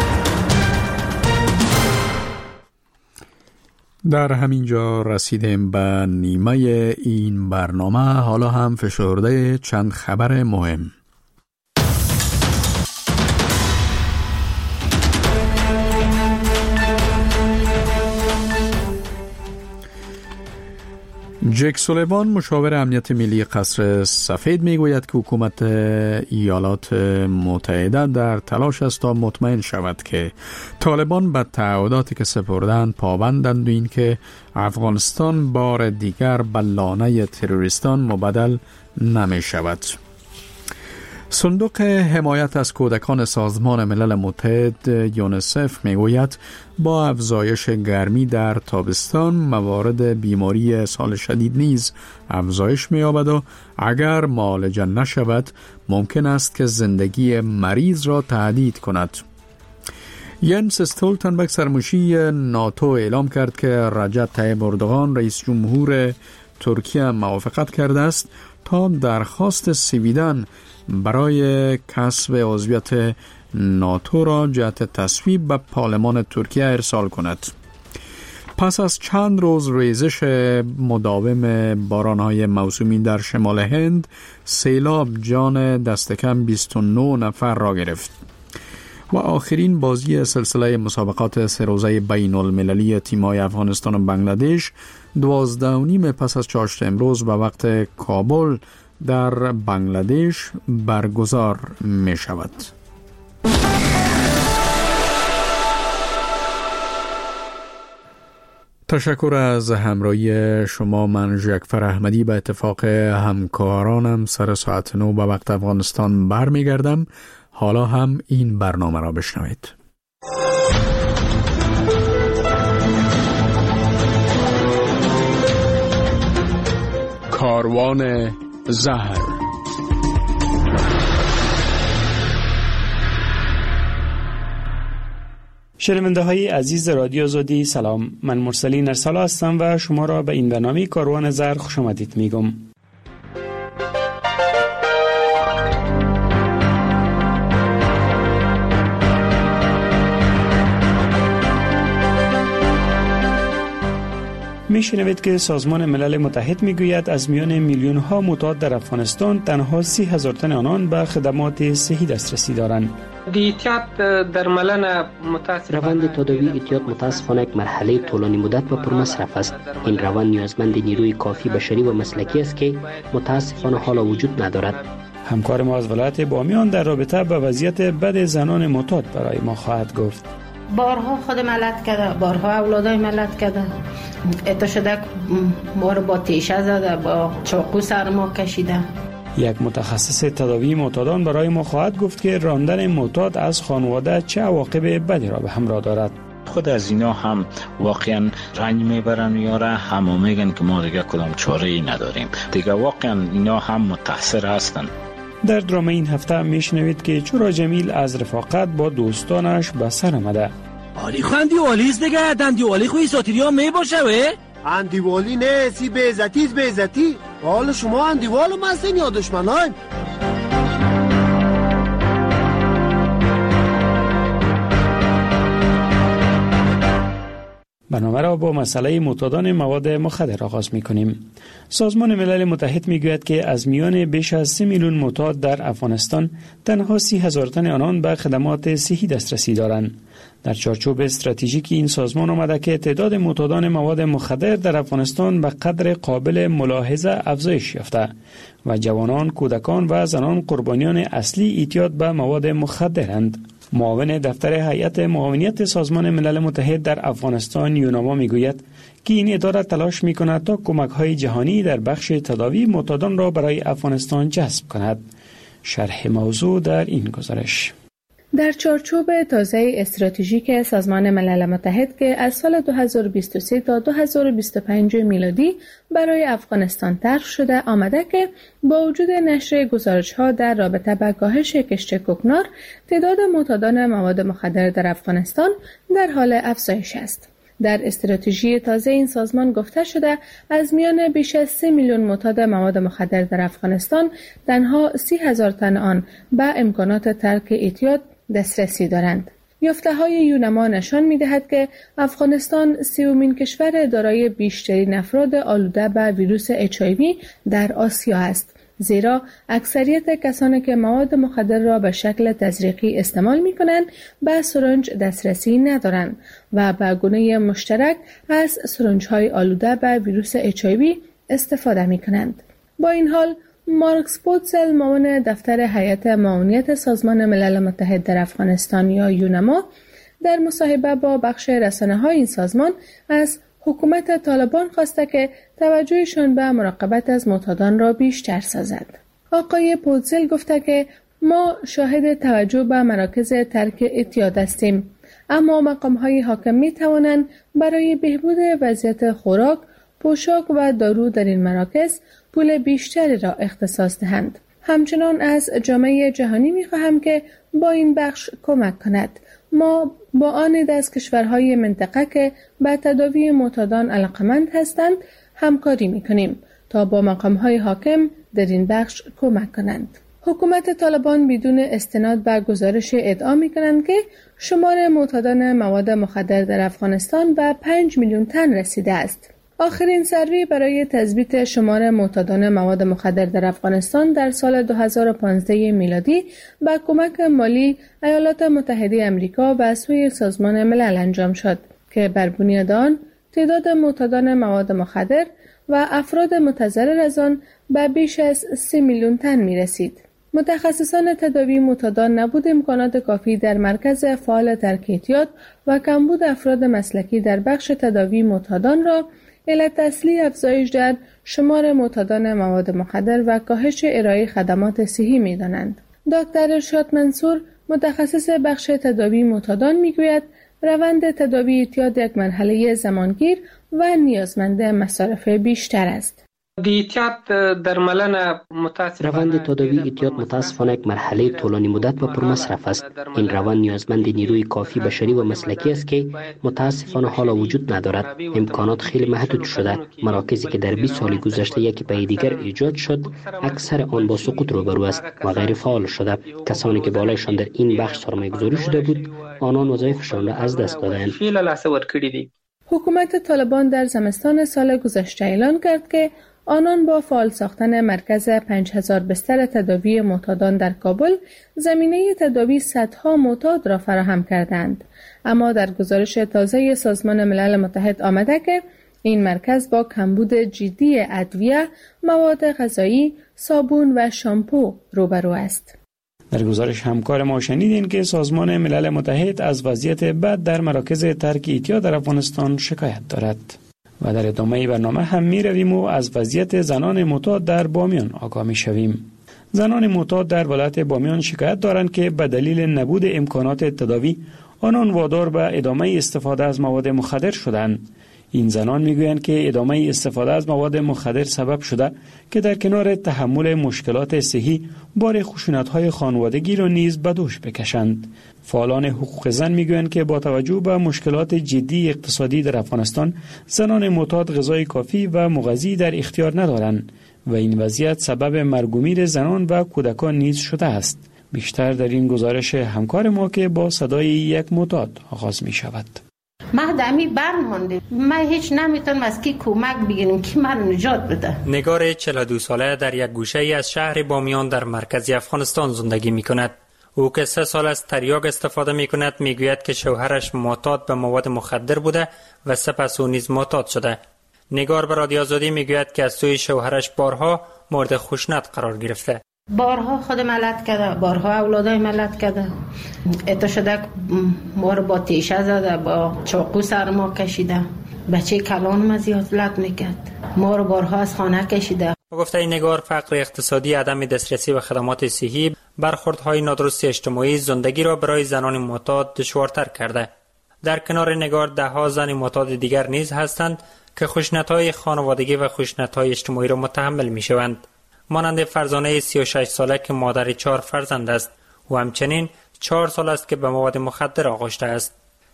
در همین جا رسیدیم به نیمه این برنامه. حالا هم فشرده چند خبر مهم. جک سولیوان مشاور امنیت ملی قصر سفید میگوید که حکومت ایالات متحده در تلاش است تا مطمئن شود که طالبان به تعهداتی که سپردند پابندند و این که افغانستان بار دیگر به لانه تروریستان مبدل نمی شود. صندوق حمایت از کودکان سازمان ملل متحد یونیسف میگوید با افزایش گرمی در تابستان موارد بیماری اسهال شدید نیز افزایش می‌یابد و اگر معالجه نشود ممکن است که زندگی مریض را تهدید کند. ینس استولتنبرگ سرمشی ناتو اعلام کرد که رجب طیب اردوغان رئیس جمهور ترکیه موافقت کرده است تا درخواست سویدن برای کسب عضویت ناتو را جهت تصویب به پارلمان ترکیه ارسال کند. پس از چند روز ریزش مداوم بارانهای موسومی در شمال هند، سیلاب جان دست کم بیست و نه نفر را گرفت. و آخرین بازی سلسله مسابقات سه روزه بین المللی تیم‌های افغانستان و بنگلادش دوازده و نیم پس از چاشت امروز به وقت کابل در بنگلادش برگزار می شود. تشکر از همراهی شما. من ژکفر احمدی به اتفاق همکارانم سر ساعت نو به وقت افغانستان برمی گردم. حالا هم این برنامه را بشنوید. کاروان زهر. شنونده های عزیز رادیو آزادی سلام، من مرسلی نرسالا هستم و شما را به این برنامه کاروان زهر خوش آمدید میگم. میشنوید که سازمان ملل متحد میگوید از میان میلیون ها معتاد در افغانستان تنها سی هزار تن آنان به خدمات صحی دسترسی دارند. روند تداوی اعتیاد متاسفانه یک مرحله طولانی مدت و پرمصرف است. این روند نیازمند نیروی کافی بشری و مسلکی است که متاسفانه حالا وجود ندارد. همکار ما از ولایت بامیان در رابطه با وضعیت بد زنان معتاد برای ما خواهد گفت. بارها خود ملت کرده، بارها اولادای ملت کرده، اتا شده بار با تیشه زده، با چاقو سر ما کشیده. یک متخصص تداوی معتادان برای ما خواهد گفت که راندن معتاد از خانواده چه عواقب بدی را به همراه دارد. خود از اینا هم واقعا رنج میبرن یاره، همه میگن که ما دیگه کدام چاره ای نداریم. دیگه واقعا اینا هم متاثر هستن. در درامه این هفته میشنوید که چرا جمیل از رفاقت با دوستانش به سر آمده. آلی خو اندیوالیست دیگه، اندیوالی خوی ساتیری ها می باشه وی؟ اندیوالی نه، سی بیزتیز بیزتی. حال شما اندیوالو مستین یا دشمنان؟ برنامه را با مسئله معتادان مواد مخدر آغاز می‌کنیم. سازمان ملل متحد می‌گوید که از میان بیش از سه میلیون معتاد در افغانستان تنها سی هزار تن آنان به خدمات صحی دسترسی دارند. در چارچوب استراتژیک این سازمان آمده که تعداد معتادان مواد مخدر در افغانستان به قدر قابل ملاحظه افزایش یافته و جوانان، کودکان و زنان قربانیان اصلی اعتیاد به مواد مخدرند. معاون دفتر هیئت معاونیت سازمان ملل متحد در افغانستان یوناما میگوید که این اداره تلاش میکند تا کمک‌های جهانی در بخش تداوی معتادان را برای افغانستان جذب کند. شرح موضوع در این گزارش. در چارچوب تازه استراتژیک سازمان ملل متحد که از سال دو هزار و بیست و سه تا دو هزار و بیست و پنج میلادی برای افغانستان طرح شده آمده که با وجود نشر گزارش‌ها در رابطه با کاهش کشت کوکنار، تعداد معتادان مواد مخدر در افغانستان در حال افزایش است. در استراتژی تازه این سازمان گفته شده از میان بیش از سه میلیون معتاد مواد مخدر در افغانستان تنها سی هزار تن آن به امکانات ترک اعتیاد دسترسی دارند. یافته‌های یونما نشان می‌دهد که افغانستان سومین کشور دارای بیشترین افراد آلوده به ویروس اچ آی وی در آسیا است، زیرا اکثریت کسانی که مواد مخدر را به شکل تزریقی استعمال می‌کنند به سرنج دسترسی ندارند و به گونه مشترک از سرنج‌های آلوده به ویروس اچ آی وی استفاده می‌کنند. با این حال مارکس پوتسل معاون دفتر هیئت معاونیت سازمان ملل متحد در افغانستان یا یونما در مصاحبه با بخش رسانه‌های این سازمان از حکومت طالبان خواسته که توجهشان به مراقبت از معتادان را بیشتر سازد. آقای پوتسل گفته که ما شاهد توجه به مراکز ترک اعتیاد هستیم، اما مقام‌های حاکم می‌توانند برای بهبود وضعیت خوراک، پوشاک و دارو در این مراکز پول بیشتری را اختصاص دهند. همچنان از جامعه جهانی می‌خواهم که با این بخش کمک کند. ما با آن از کشورهای منطقه که به تداوی معتادان علاقمند هستند همکاری می‌کنیم تا با مقام‌های حاکم در این بخش کمک کنند. حکومت طالبان بدون استناد به گزارش ادعا می‌کنند که شمار معتادان مواد مخدر در افغانستان به پنج میلیون تن رسیده است. آخرین سروی برای تثبیت شمار معتادان مواد مخدر در افغانستان در سال دو هزار و پانزده میلادی با کمک مالی ایالات متحده آمریکا و سوی سازمان ملل انجام شد که بر بنیاد آن تعداد معتادان مواد مخدر و افراد متضرر از آن به بیش از سه میلیون تن می رسید. متخصصان تداوی معتادان نبود امکانات کافی در مرکز فعال ترک اعتیاد و کمبود افراد مسلکی در بخش تداوی معتادان را علت اصلی افزایش در شمار معتادان مواد مخدر و کاهش ارائه خدمات صحی می‌دانند. دکتر ارشاد منصور متخصص بخش تداوی معتادان می‌گوید روند تداوی اعتیاد یک مرحله زمانگیر و نیازمند مصارف بیشتر است. روند تداوی اعتیاد متاسفانه یک مرحله طولانی مدت و پرمصرف است. این روند نیازمند نیروی کافی بشری و مسلکی است که متاسفانه حالا وجود ندارد. امکانات خیلی محدود شده. مراکزی که در بیست سال گذشته یکی پس دیگر ایجاد شد، اکثر آن با سقوط روبرو است و غیر فعال شده. کسانی که بالایشان در این بخش سرمایه‌گذاری شده بود، آنان وظایفشان را از دست دادند. حکومت طالبان در زمستان سال گذشته اعلان کرد که آنان با فعال ساختن مرکز پنج هزار بستر تداوی معتادان در کابل زمینه تداوی صدها معتاد را فراهم کردند. اما در گزارش تازه سازمان ملل متحد آمده که این مرکز با کمبود جدی ادویه، مواد غذایی، صابون و شامپو روبرو است. در گزارش همکار ما شنیدین که سازمان ملل متحد از وضعیت بد در مراکز ترک اعتیاد در افغانستان شکایت دارد. و در ادامه برنامه هم می رویم و از وضعیت زنان معتاد در بامیان آگاه می شویم. زنان معتاد در ولایت بامیان شکایت دارند که به دلیل نبود امکانات تداوی آنان وادار به ادامه استفاده از مواد مخدر شدند. این زنان میگویند که ادامه استفاده از مواد مخدر سبب شده که در کنار تحمل مشکلات صحی بار خشونت‌های خانوادگی را نیز به دوش بکشند. فعالان حقوق زن میگویند که با توجه به مشکلات جدی اقتصادی در افغانستان، زنان معتاد غذای کافی و مغذی در اختیار ندارند و این وضعیت سبب مرگ و میر زنان و کودکان نیز شده است. بیشتر در این گزارش همکار ما که با صدای یک معتاد آغاز می شود. ما دمی برمونده، ما هیچ نمیتونم از کی کمک بگیریم که من نجات بده. نگار چهل و دو ساله در یک گوشه ای از شهر بامیان در مرکز افغانستان زندگی می کند. او که سه سال از تریاک استفاده می کند می گوید که شوهرش معتاد به مواد مخدر بوده و سپس او نیز معتاد شده. نگار به رادیو آزادی می گوید که از سوی شوهرش بارها مورد خشونت قرار گرفته. بارها خود ملت کرده، بارها اولادای ملت کرده. اتا شده ما رو با تیشه زده، با چاقو سر ما کشیده، بچه کلان ما زیادت میکرد، ما رو بارها از خانه کشیده. گفته این نگار فقر اقتصادی، عدم دسترسی به خدمات صحی، برخوردهای نادرست اجتماعی زندگی را برای زنان معتاد دشوارتر کرده. در کنار نگار ده ها زن معتاد دیگر نیز هستند که خشونت‌های خانوادگی و خشونت‌های اجتماعی را متحمل میشوند. مانند فرزانه سی و شش ساله که مادر چهار فرزند است و همچنین چهار سال است که به مواد مخدر آغشته است.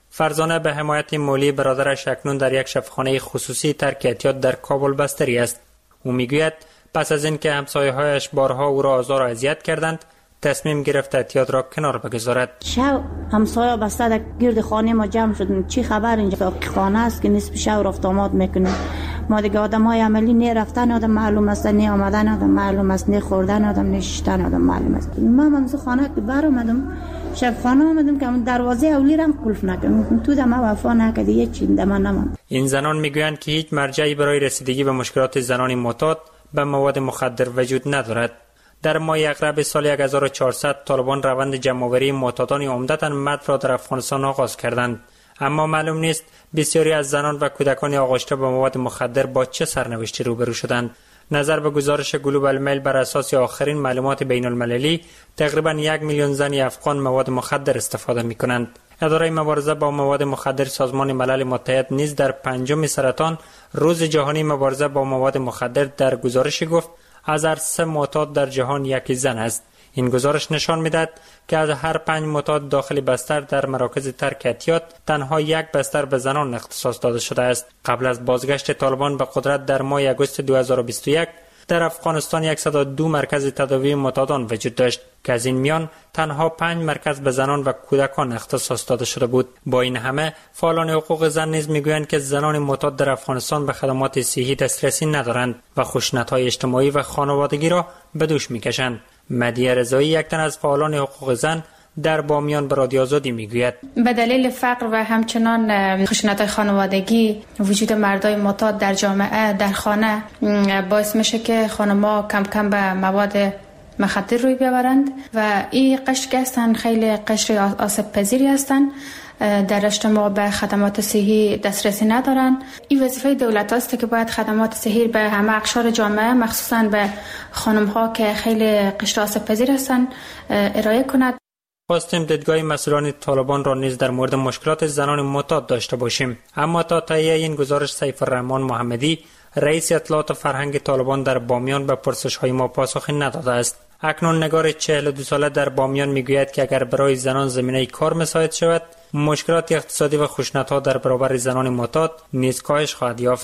فرزانه به حمایت مولی برادرش اکنون در یک شفاخانه خصوصی ترک اعتیاد در کابل بستری است. او میگوید پس از اینکه همسایه‌هایش بارها او را آزار و اذیت کردند، تصمیم گرفت اعتیاد را کنار بگذارد. شب همسایه بسته در گرد خانه ما جمع شدن. چی خبر اینجا خانه است که نصف شب رفت آمد میکنه. ما دیگه آدمای عملی نه رفتن آدم معلوم است، نه آمدن آدم معلوم است، نه خوردن آدم، نه شیشتن آدم معلوم است. من من خانه که بر اومدم، شب خانه اومدم که دروازه اولی را قلف نکردم. تو دم وفا نکردی، هیچ چیز دم نماند. این زنان میگویند که هیچ مرجعی برای رسیدگی به مشکلات زنان معتاد به مواد مخدر وجود ندارد. در ماه اغرب سال هزار و چهارصد طالبان روند جمع‌آوری معتادان عمدتاً مد را در افغانستان آغاز کردند، اما معلوم نیست بسیاری از زنان و کودکان آغشته به مواد مخدر با چه سرنوشتی روبرو شدند. نظر به گزارش گلوبال میل بر اساس آخرین معلومات بین المللی، تقریباً یک میلیون زن افغان مواد مخدر استفاده می‌کنند. اداره مبارزه با مواد مخدر سازمان ملل متحد نیز در پنجم سرطان روز جهانی مبارزه با مواد مخدر در گزارشی گفت از هر سه معتاد در جهان یکی زن است. این گزارش نشان می‌دهد که از هر پنج معتاد داخل بستر در مراکز ترک اعتیاد تنها یک بستر به زنان اختصاص داده شده است. قبل از بازگشت طالبان به قدرت در ماه آگوست دو هزار و بیست و یک در افغانستان صد و دو مرکز تداوی معتادان وجود داشت که از این میان تنها پنج مرکز به زنان و کودکان اختصاص داده شده بود. با این همه فعالان حقوق زن نیز میگویند که زنان معتاد در افغانستان به خدمات صحی دسترسی ندارند و خشونت‌های اجتماعی و خانوادگی را به دوش میکشند. مدیه رضایی، یک تن از فعالان حقوق زن، در بامیان به رادیو آزادی میگوید به دلیل فقر و همچنان خشونت خانوادگی وجود مردای معتاد در جامعه در خانه باعث میشه که خانم‌ها کم کم به مواد مخدر روی بیاورند و این قشر که هستند خیلی قشر آسیب پذیری هستند. در اجتماع به خدمات صحی دسترسی ندارند. این وظیفه دولت است که باید خدمات صحی به همه اقشار جامعه مخصوصاً به خانم‌ها که خیلی قشر آسیب پذیر هستند ارائه کند. خواستیم دیدگاه مسئولان طالبان را نیز در مورد مشکلات زنان معتاد داشته باشیم، اما تا تهیه این گزارش سیف الرحمن محمدی، رئیس اطلاعات فرهنگ طالبان در بامیان به پرسش‌های ما پاسخی نداده است. اکنون نگار چهل و دو ساله در بامیان میگوید که اگر برای زنان زمینه کار مساعد شود، مشکلات اقتصادی و خشونت‌ها در برابر زنان معتاد نیز کاهش خواهد یافت.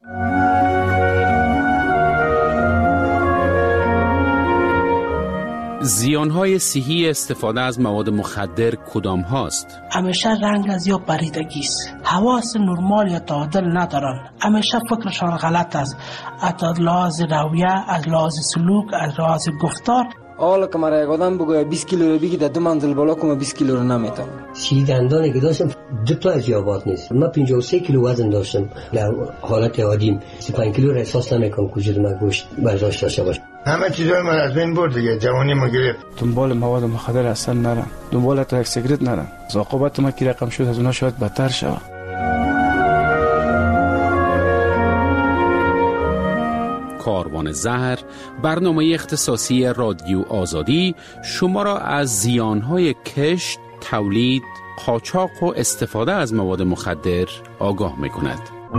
زیانهای صحی استفاده از مواد مخدر کدام هاست؟ همیشه رنگ از یا پریدگی است. حواس نرمال یا تعادل ندارن. همیشه فکرشان غلط است. از لحاظ رویه، از لحاظ سلوک، از لحاظ گفتار. حالا که مرا یک آدم بگوید بیست کیلو رو بگی در دو منزل بالا کنم بیست کیلو رو نمیتونم. سی دندانی که داشتم دو تا از یابات نیست. من پنجاه و سه کیلو وزن داشتم. در حالت عادیم سی و پنج کیلو را احساس نمیکنم کجا من گوشت برداشت داشته باشم. همه چیزای من از بین برد دیگه، جوانی ما گرفت. دنبال مواد مخدر اصلا نرم، دنبال تا یک سیگرت نرم. عاقبت ما کی رقم شد از اونها شاید بدتر شود. کاروان زهر، برنامه اختصاصی رادیو آزادی، شما را از زیانهای کشت، تولید، قاچاق و استفاده از مواد مخدر آگاه می‌کند.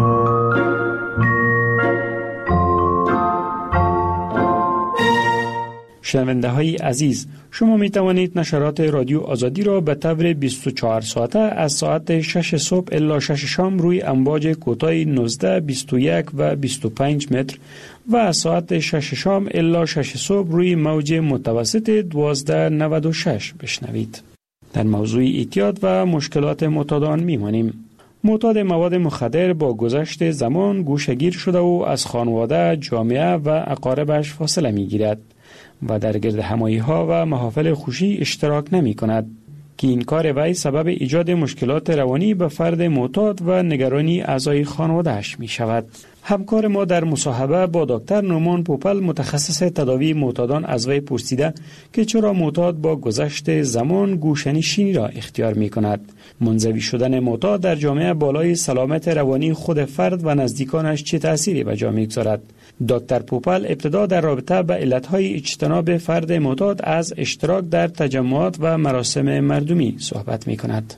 شنونده های عزیز، شما می توانید نشرات رادیو آزادی را به طور بیست و چهار ساعته از ساعت شش صبح الی شش شام روی امواج کوتاه نوزده، بیست و یک و بیست و پنج متر و از ساعت شش شام الی شش صبح روی موج متوسط دوازده نود و شش بشنوید. در موضوع اعتیاد و مشکلات معتادان میمانیم. معتاد مواد مخدر با گذشت زمان گوشه‌گیر شده و از خانواده، جامعه و اقاربش فاصله میگیرد و در گرد همایی ها و محافل خوشی اشتراک نمی کند که این کار وی سبب ایجاد مشکلات روانی به فرد معتاد و نگرانی اعضای خانواده‌اش می شود. همکار ما در مصاحبه با دکتر نومان پوپل، متخصص تداوی معتادان، از وی پرسیده که چرا معتاد با گذشت زمان گوشه‌نشینی را اختیار می کند. منزوی شدن معتاد در جامعه بالای سلامت روانی خود فرد و نزدیکانش چه تأثیری به جا می‌گذارد؟ دکتر پوپل ابتدا در رابطه به علتهای اجتناب فرد معتاد از اشتراک در تجمعات و مراسم مردمی صحبت می کند.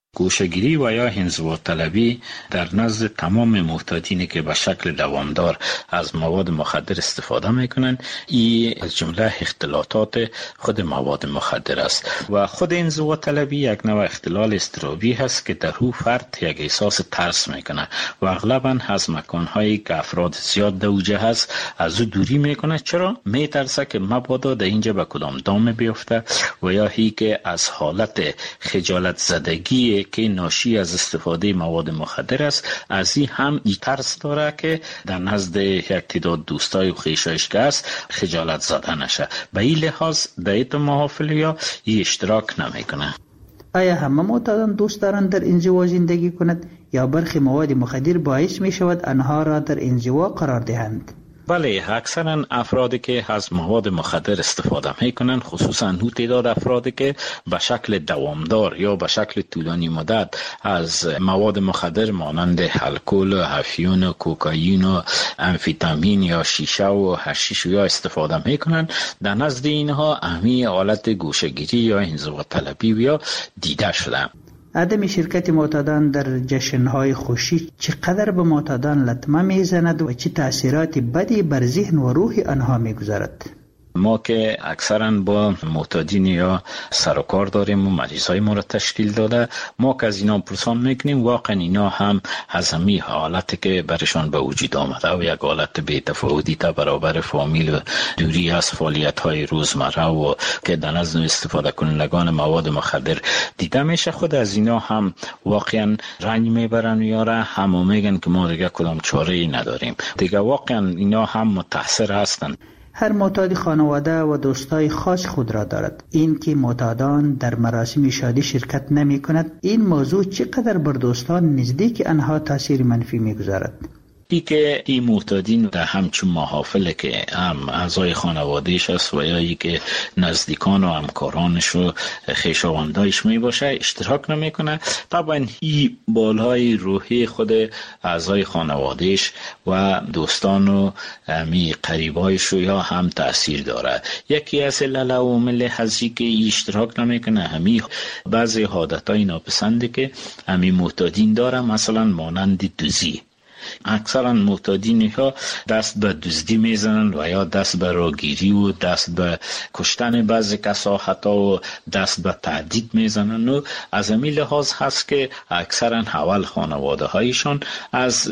گوشه‌گیری و یا انزوا طلبی در نزد تمام معتادینی که به شکل دوامدار از مواد مخدر استفاده میکنن، این از جمله اختلالات خود مواد مخدر است و خود انزوا طلبی یک نوع اختلال اضطرابی هست که در او فرد یک احساس ترس میکنه و اغلبا از مکانهایی که افراد زیاد دوجه هست از او دوری میکنه. چرا؟ میترسه که مبادا در اینجا به کدام دام بیفته و یا هی که از حالت خجالت زدگی که ناشی از استفاده مواد مخدر است، از این هم ای ترس داره که در نزد یک تعداد دوستای و خویشایش که است خجالت زده نشه. به این لحاظ در این محافل یا ای اشتراک نمیکنه. آیا همه معتادان دوست دارند در انزوا زندگی کند یا برخی مواد مخدر باعث می شود آنها را در انزوا قرار دهند؟ بله، اکثرا افرادی که از مواد مخدر استفاده میکنن، خصوصا اون تعداد افرادی که به شکل دوامدار یا به شکل طولانی مدت از مواد مخدر مانند الکل، افیون، کوکائین، امفیتامین یا شیشه و حشیش یا استفاده میکنن، در نزد اینها اهمی حالت گوشه‌گیری یا انزوا طلبی یا دیده شده. عدم شرکت معتادان در جشن‌های خوشی چقدر به معتادان لطمه میزند و چه تأثیرات بدی بر ذهن و روح آنها میگذارد؟ ما که اکثرا با معتادین یا سرکار داریم و مریضای ما را تشکیل داده، ما که از اینا پرسان میکنیم واقعا اینا هم از همی حالتی که برشان به وجود آمده و یک حالت بی‌تفاوتی تا برابر فامیل و دوری از فعالیت های روزمره و که در نزد استفاده کنندگان مواد مخدر دیده میشه، خود از اینا هم واقعا رنج میبرن یا را هم میگن که ما دیگه کدام چاره ای نداریم. دیگه واقعا اینا هم متاثر هستند. هر معتاد خانواده و دوستای خاص خود را دارد. این که معتادان در مراسم شادی شرکت نمی کند، این موضوع چقدر بر دوستان نزدیک آنها تاثیر منفی می گذارد؟ ای که این معتادین در همچون محافل که هم اعضای خانوادهش است و یا ای که نزدیکان و همکارانش و خویشاوندایش می باشه اشتراک نمی کنه، طبعا این بالهای روحی خود اعضای خانوادهش و دوستان و می قریبایش یا هم تأثیر داره. یکی از علل و عوامل هستی که ای اشتراک نمی کنه همی بعضی عادتهای ناپسنده که همی معتادین داره، مثلا مانند دوزی. اکثرا معتادین ها دست به دزدی میزنن و یا دست به راگیری و دست به کشتن بعضی کسا حتی و دست به تعدید میزنن و از همین لحاظ هست که اکثرا اول خانواده هایشان از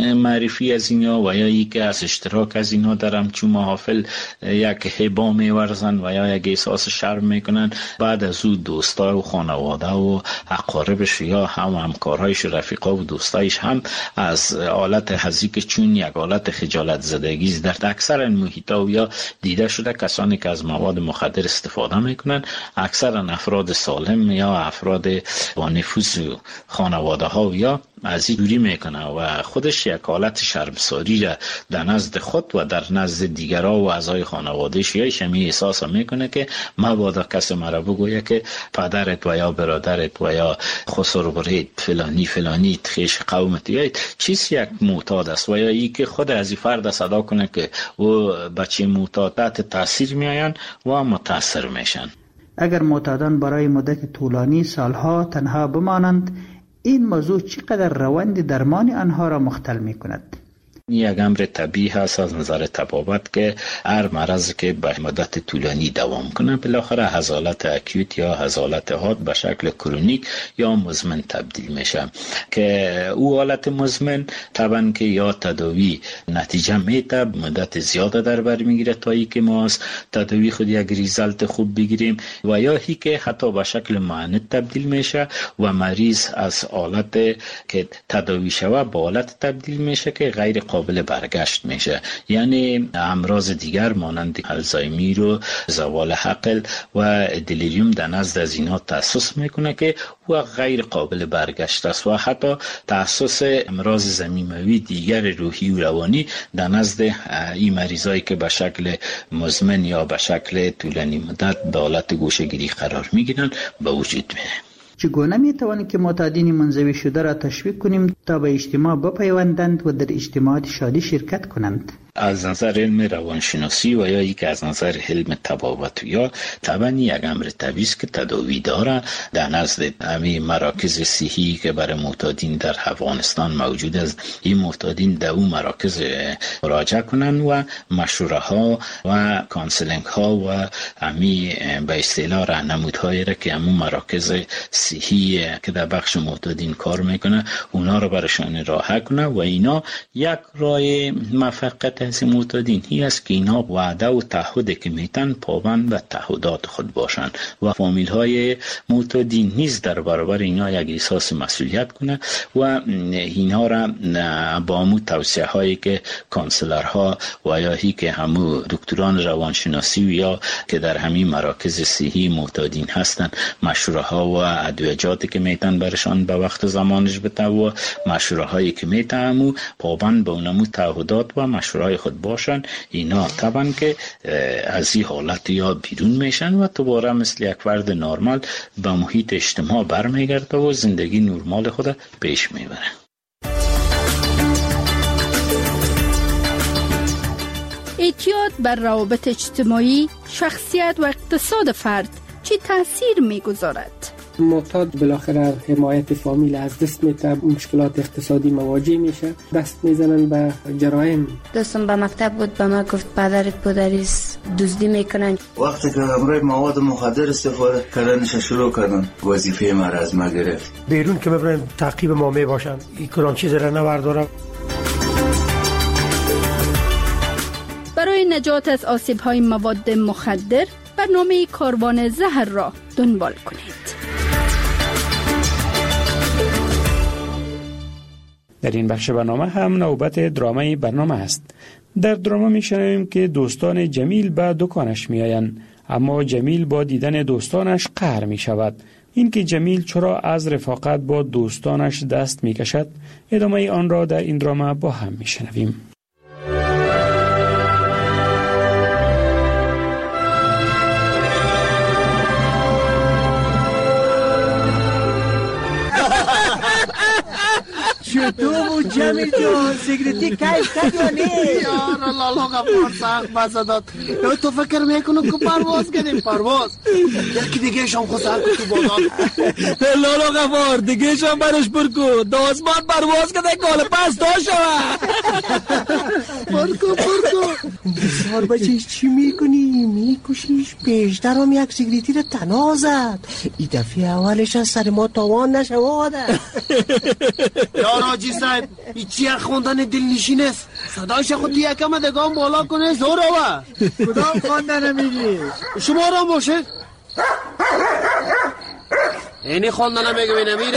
معرفی از اینا و یا ای که از اشتراک از اینا در همچون محافل یک هبا میورزن و یا یک احساس شرم میکنن، بعد از او دوستا و خانواده و اقاربش یا هم همکارهایش رفیقا و دوستایش هم از حالت هزی که چون یک حالت خجالت زدگی در اکثر محیطا یا دیده شده کسانی که از مواد مخدر استفاده میکنن اکثرا افراد سالم یا افراد با نفوذ خانواده ها یا از این دوری میکنه و خودش یک حالت شرمساری را در نزد خود و در نزد دیگرها و اعضای خانوادهش یا شمی احساس میکنه که مبادا کسی مرا بگویه که پدرت و یا برادرت و یا خسرورت فلانی فلانی خیش قومت یا چیز یک معتاد است و یا ای که خود از این فرد صدا کنه که و بچه معتادت تاثیر میآین و متاثر میشن. اگر معتادان برای مدت طولانی سالها تنها بمانند، این موضوع چقدر روند درمان آنها را مختل می کند؟ یک امر طبیعی هست از نظر طبابت که هر مرض که به مدت طولانی دوام کنه بالاخره از حالت اکیوت یا از حالت حاد به شکل کرونیک یا مزمن تبدیل میشه که او حالت مزمن طبعا که یا تداوی نتیجه میده مدت زیاده در بر میگیره تا ای که ما از تداوی خود یک ریزالت خوب بگیریم و یا هی که حتی به شکل معند تبدیل میشه و مریض از حالت که تداوی شوه به حالت تبدیل میشه که غیر قابل برگشت میشه، یعنی امراض دیگر مانند الزایمر و زوال عقل و دلیریوم در نزد از اینا تأسس میکنه که و غیر قابل برگشت است و حتی تأسس امراض ضمیموی دیگر روحی و روانی در نزد این مریضایی که به شکل مزمن یا به شکل طولانی مدت به حالت گوشه‌گیری قرار میگیرن به وجود میاد. چگونه می توانیم که معتادین منزوی شده را تشویق کنیم تا به اجتماع بپیوندند و در اجتماعات شادی شرکت کنند؟ از نظر علم روانشناسی و یا یک از نظر علم طبابت یا طبعا یک امر طبیعی است که تداوی داره. در نزد همه مراکز صحی که برای معتادین در افغانستان موجود است، این معتادین در اون مراکز مراجعه کنن و مشوره ها و کانسلینگ ها و همه به اصطلاح راهنمودهایی را که همون مراکز صحی که در بخش معتادین کار میکنه اونا رو برشان راه کنه و اینا یک راه موفقیت از معتادین هی است که اینا وعده و تعهد که میتن پابند به تعهدات خود باشن و فامیل های معتادین نیز در برابر اینا یک احساس مسئولیت کنه و اینا را با همون توصیه هایی که کانسلرها و یا هی که همون دکتران روانشناسی و یا که در همین مراکز صحی معتادین هستن مشوره ها و ادویجاتی که میتن برشان به وقت زمانش بده و مشوره هایی که میتن پابند به اونمو تعهدات و مشوره های خود باشن، اینا طبعا که از این حالت یا بیرون میشن و دوباره مثل یک فرد نرمال به محیط اجتماع برمیگرده و زندگی نرمال خود پیش میبره. اعتیاد بر روابط اجتماعی، شخصیت و اقتصاد فرد چه تأثیر میگذارد؟ معتاد بالاخره حمایت فامیل از دست میده، مشکلات اقتصادی مواجه میشه، دست میزنن به جرایم. دوستم به مکتب بود، به ما گفت پدرت پدریس دزدی میکنن. وقتی که همراه مواد مخدر استفاده کردنش شروع کردن، وظیفه ما را از ما گرفت. بیرون که ببرن تعقیب ما میباشن، این کلان چیز را نوردارم. برای نجات از آسیب‌های مواد مخدر برنامه کاروان زهر را دنبال کنید. در این بخش برنامه هم نوبت درامای برنامه است. در دراما میشنویم که دوستان جمیل به دکانش میآیند، اما جمیل با دیدن دوستانش قهر می شود. این که جمیل چرا از رفاقت با دوستانش دست می کشد، ادامه آن را در این دراما با هم میشنویم. چطور بود جمیل جان؟ سیگریتی کیف کرد یا نه؟ یار لالا غفار سخت بزه داد. تو فکر میکنم که پرواز کردیم پرواز. یکی دیگه شام خود سر کن تو بادان. لالا غفار دیگه شام برش برکو دازمان پرواز کده کال پس دا شوه. برکو برکو بسیار بچهش چی میکنی؟ میکشیش پیشتر هم یک سیگریتی رو تنها زد. ای دفعه اولش از سر ما تاوان نشواده. یار آجی صاحب ای چی خوندن دلنشین است؟ صدایش خود یکم دگام بالا کنه زور آوه. کدام خوندن میگی؟ شما را باشه اینی خوندن میگه بینه میره.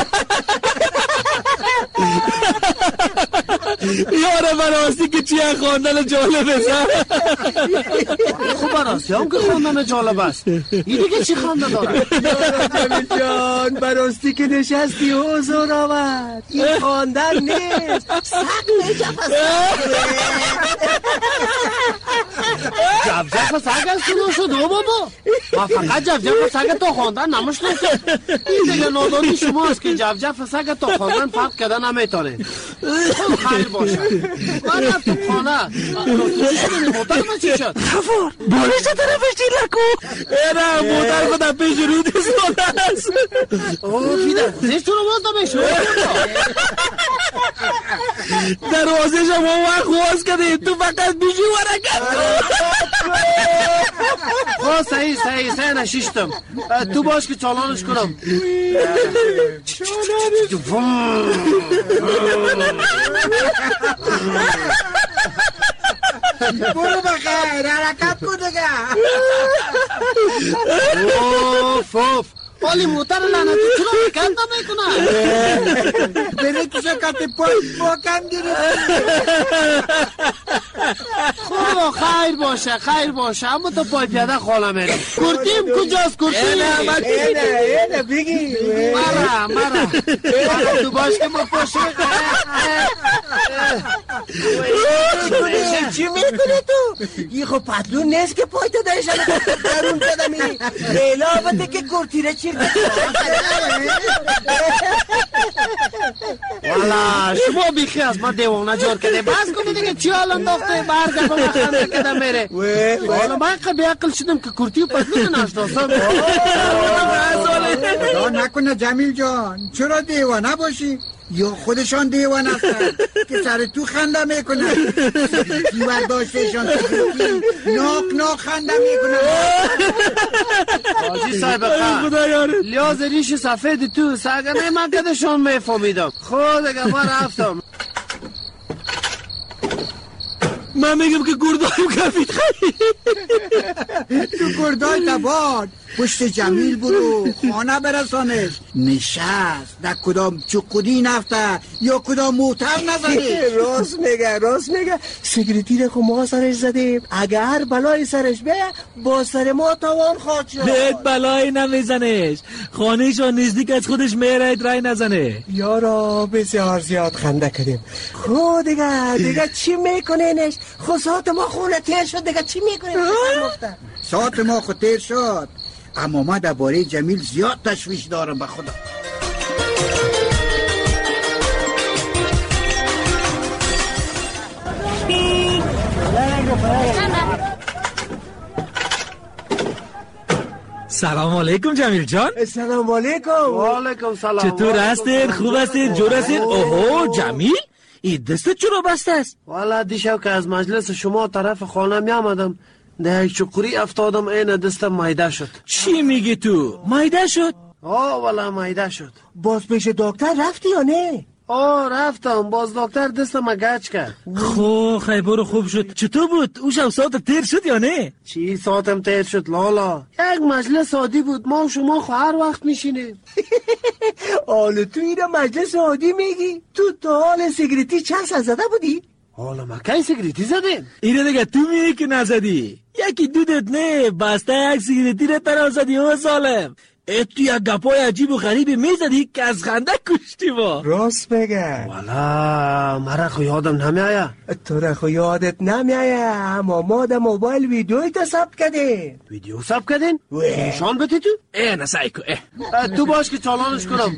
یاره براستی که چیه خوندن جالب است. خوب براستی هم که خوندن جالب است. این دیگه چی خونده داره؟ جمیل جان براستی که نشستی حضور آمد. این خوندن نیست سق نجف سق جف جف سق است کنو شد او بابا. ما فقط جف جف سق تا خوندن نمشناسم. این دیگه نادانی شماست که جف جف سق تا خوندن فرق کردن نمیتونه. خیر باشه من رفتم خانه. چی شده موتر من چی شد؟ خفار بارش طرفش چی لکو ایره موتر خدا پیش رو دیستانه است. اوه فیده زیشتون رو مانده بشو دروازه شما وقت خواست کده تو فقط بیشی ورکت خواه صحیح صحیح صحیح نشیشتم. تو باش که چالانش کنم. برو بخیر حرکت کن دیگه. اوف اوف ولی موتر لعنتی چرا حرکت نمیکنه؟ بره تو شکت پای باکم گرفت. خب خیر باشه خیر باشه اما تو پای پیاده خاله میری. کرتیم کجاست کرتیم؟ اینه اینه اینه بگی مرا مرا تو باش که ما پاشه. چی میکنه تو؟ این خب پتلون نیست که پای تو دایشم درون قدمی لیلا بده که کرتیره چیر والا شما بیخی از ما دیوانه جور کده بس کنی دیگه چی حال انداخته برگه با خنده کده میره والا من قبی عقل شدم که کرتی و پتلون نشناسم یا نکنه جمیل جان چرا دیوانه باشی؟ یا خودشان دیوانه هستن که سر تو خنده میکنن سیگریتی برداشتشان سیگریتی ناک ناک خنده میکنن. حاجی صاحب خان لیاز ریش سفید تو سگنه من کدشان میفهمیدم خود اگه ما رفتم من میگم که گردایم کفید خیلی تو گردای تباد پشت جمیل برو خانه برسانش نشست در کدام چقودی نفته یا کدام موتر نزده. راست میگه راست میگه سیگریتی رو ما سرش زدیم اگر بلای سرش بیه با سر ما توان خواهد شد. بیت بلای نمیزنش خانهش و نزدیک از خودش میره رای نزنه. یارا بسیار زیاد خنده کردیم خود دیگه دیگه چی میکنینش خود ساعت ما خونه تیر شد دیگه چی میکنیم ساعت ما خود تیر شد اما ما درباره جمیل زیاد تشویش دارم به خدا. سلام علیکم جمیل جان. سلام علیکم. و علیکم سلام. چطور هستید؟ خوب هستید؟ جور هستید؟ اوهو جمیل این دستت چرا بسته است؟ والا دیشب که از مجلس شما طرف خانه می آمدم در یک چقوری افتادم این دستم مایده شد. چی میگی تو؟ مایده شد؟ آه والا مایده شد. باز پیش دکتر رفتی یا نه؟ آه رفتم باز دکتر دستم گچ کرد. خو خیبر خوب شد. چطور بود؟ او شب ساعت تیر شد یا نه؟ چی ساعتم تیر شد لالا؟ یک مجلس عادی بود ما و شما خو هر وقت میشینیم. حالا تو اینو مجلس عادی میگی؟ تو تا حال سیگریتی چند سال زده بودی؟ حالا ما کی سیگریتی زدیم؟ اینو دیگه تو میگی که نزدی. یکی دودت نه بسته یک سیگریتی رو تنها زدی او سالم. ات تو یک گپای عجیب و غریبی میزدی که از خنده کشتی با. راست بگه والا مرا خو یادم نمیایه. تو را خو یادت نمیایه اما ما در موبایل ویدیوی تا ثبت کردیم. ویدیو ثبت کردین؟ نشان بدی تو؟ اه نسایی کو اه تو باش که چالانش کنم.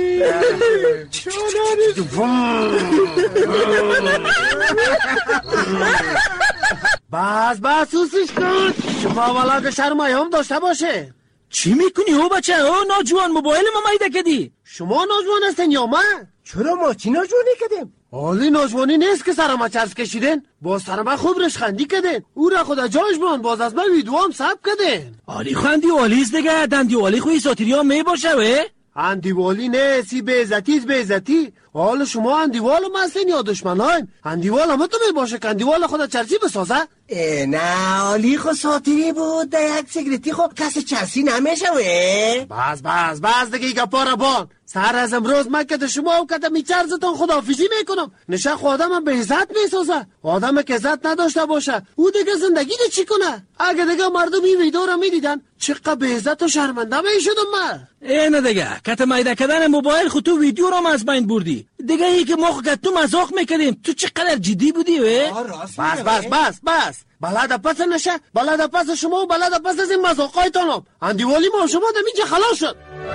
بس بس سوسش کن شما والا که شرمای هم داشته باشه. چی میکنی او بچه او ناجوان موبایل ما مایده کدی؟ شما ناجوان هستین یا من؟ چرا ما چی ناجوانی کدیم؟ حالی ناجوانی نیست که سرما چرس کشیدین باز سرما خوب رشخندی کدین او را خدا جاش بان باز از من ویدیو هم سب کدین. حالی خندی والیز دیگه دندی والی خوی ساتیری هم می باشه وی؟ اندیوالی نه سی به عزتیز به عزتی. حالا شما اندیوال هم هستین یا دشمن هایم؟ اندیوال هم تو می باشه که اندیوال خدا چرسی بسازه؟ نه حالی خود ساتیری بود در یک سیگریتی خود کسی چرسی نمیشه وی؟ بس بس بس دیگه ایگا پارا بان سر از امروز من که شما و که می چرزتون خداحافظی میکنم. نشه خود آدم هم به عزت میسازه. آدم که عزت نداشته باشه او دیگه زندگی ده چی کنه؟ اگه دیگه مردم این ویدیو رو میدیدن چقدر به عزت و شرمنده میشدم من. اینه دیگه کت مایده کردن موبایل خود تو ویدیو رو از بین بردی دیگه. ای که ما خود تو مزاق میکردیم تو چقدر جدی بودی وی؟ بس بس بس بس بلد پس نشه بلد پس شما و بلد پس از این مزاقای تانم. اندیوالی ما شما دم اینجا خلاص شد.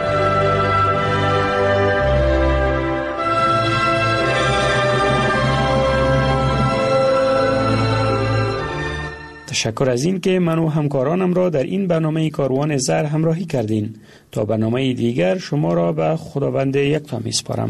تشکر از این که من و همکارانم را در این برنامه کاروان زهر همراهی کردین. تا برنامه دیگر شما را به خداوند یکتا میسپارم.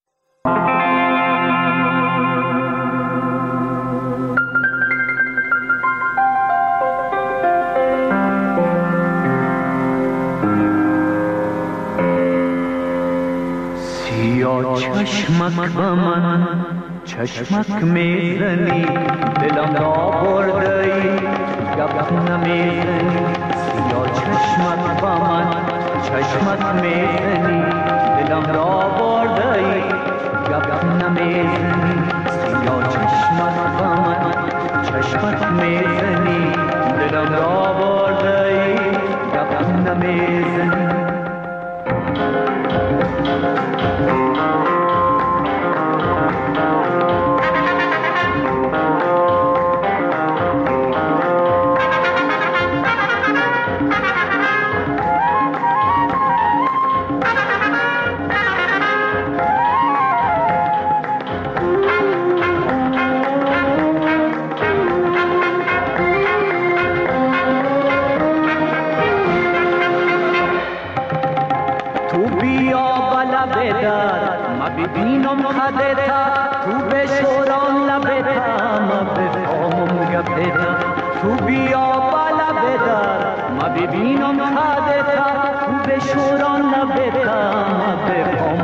سیاه چشمک به من چشمک میزنی دلم را بردی گپ نمیزنی. سیاه چشمک به من چشمک میزنی دلم را بردی گپ نمیزنی. سیاه چشمک به من چشمک میزنی دلم را بردی گپ نمیزنی. ببینم خدتا تو بشوران لبتا ما بفهمم گپتا تو بیا بالا بدر ما ببینم خدتا تو بشوران لبتا ما بفهمم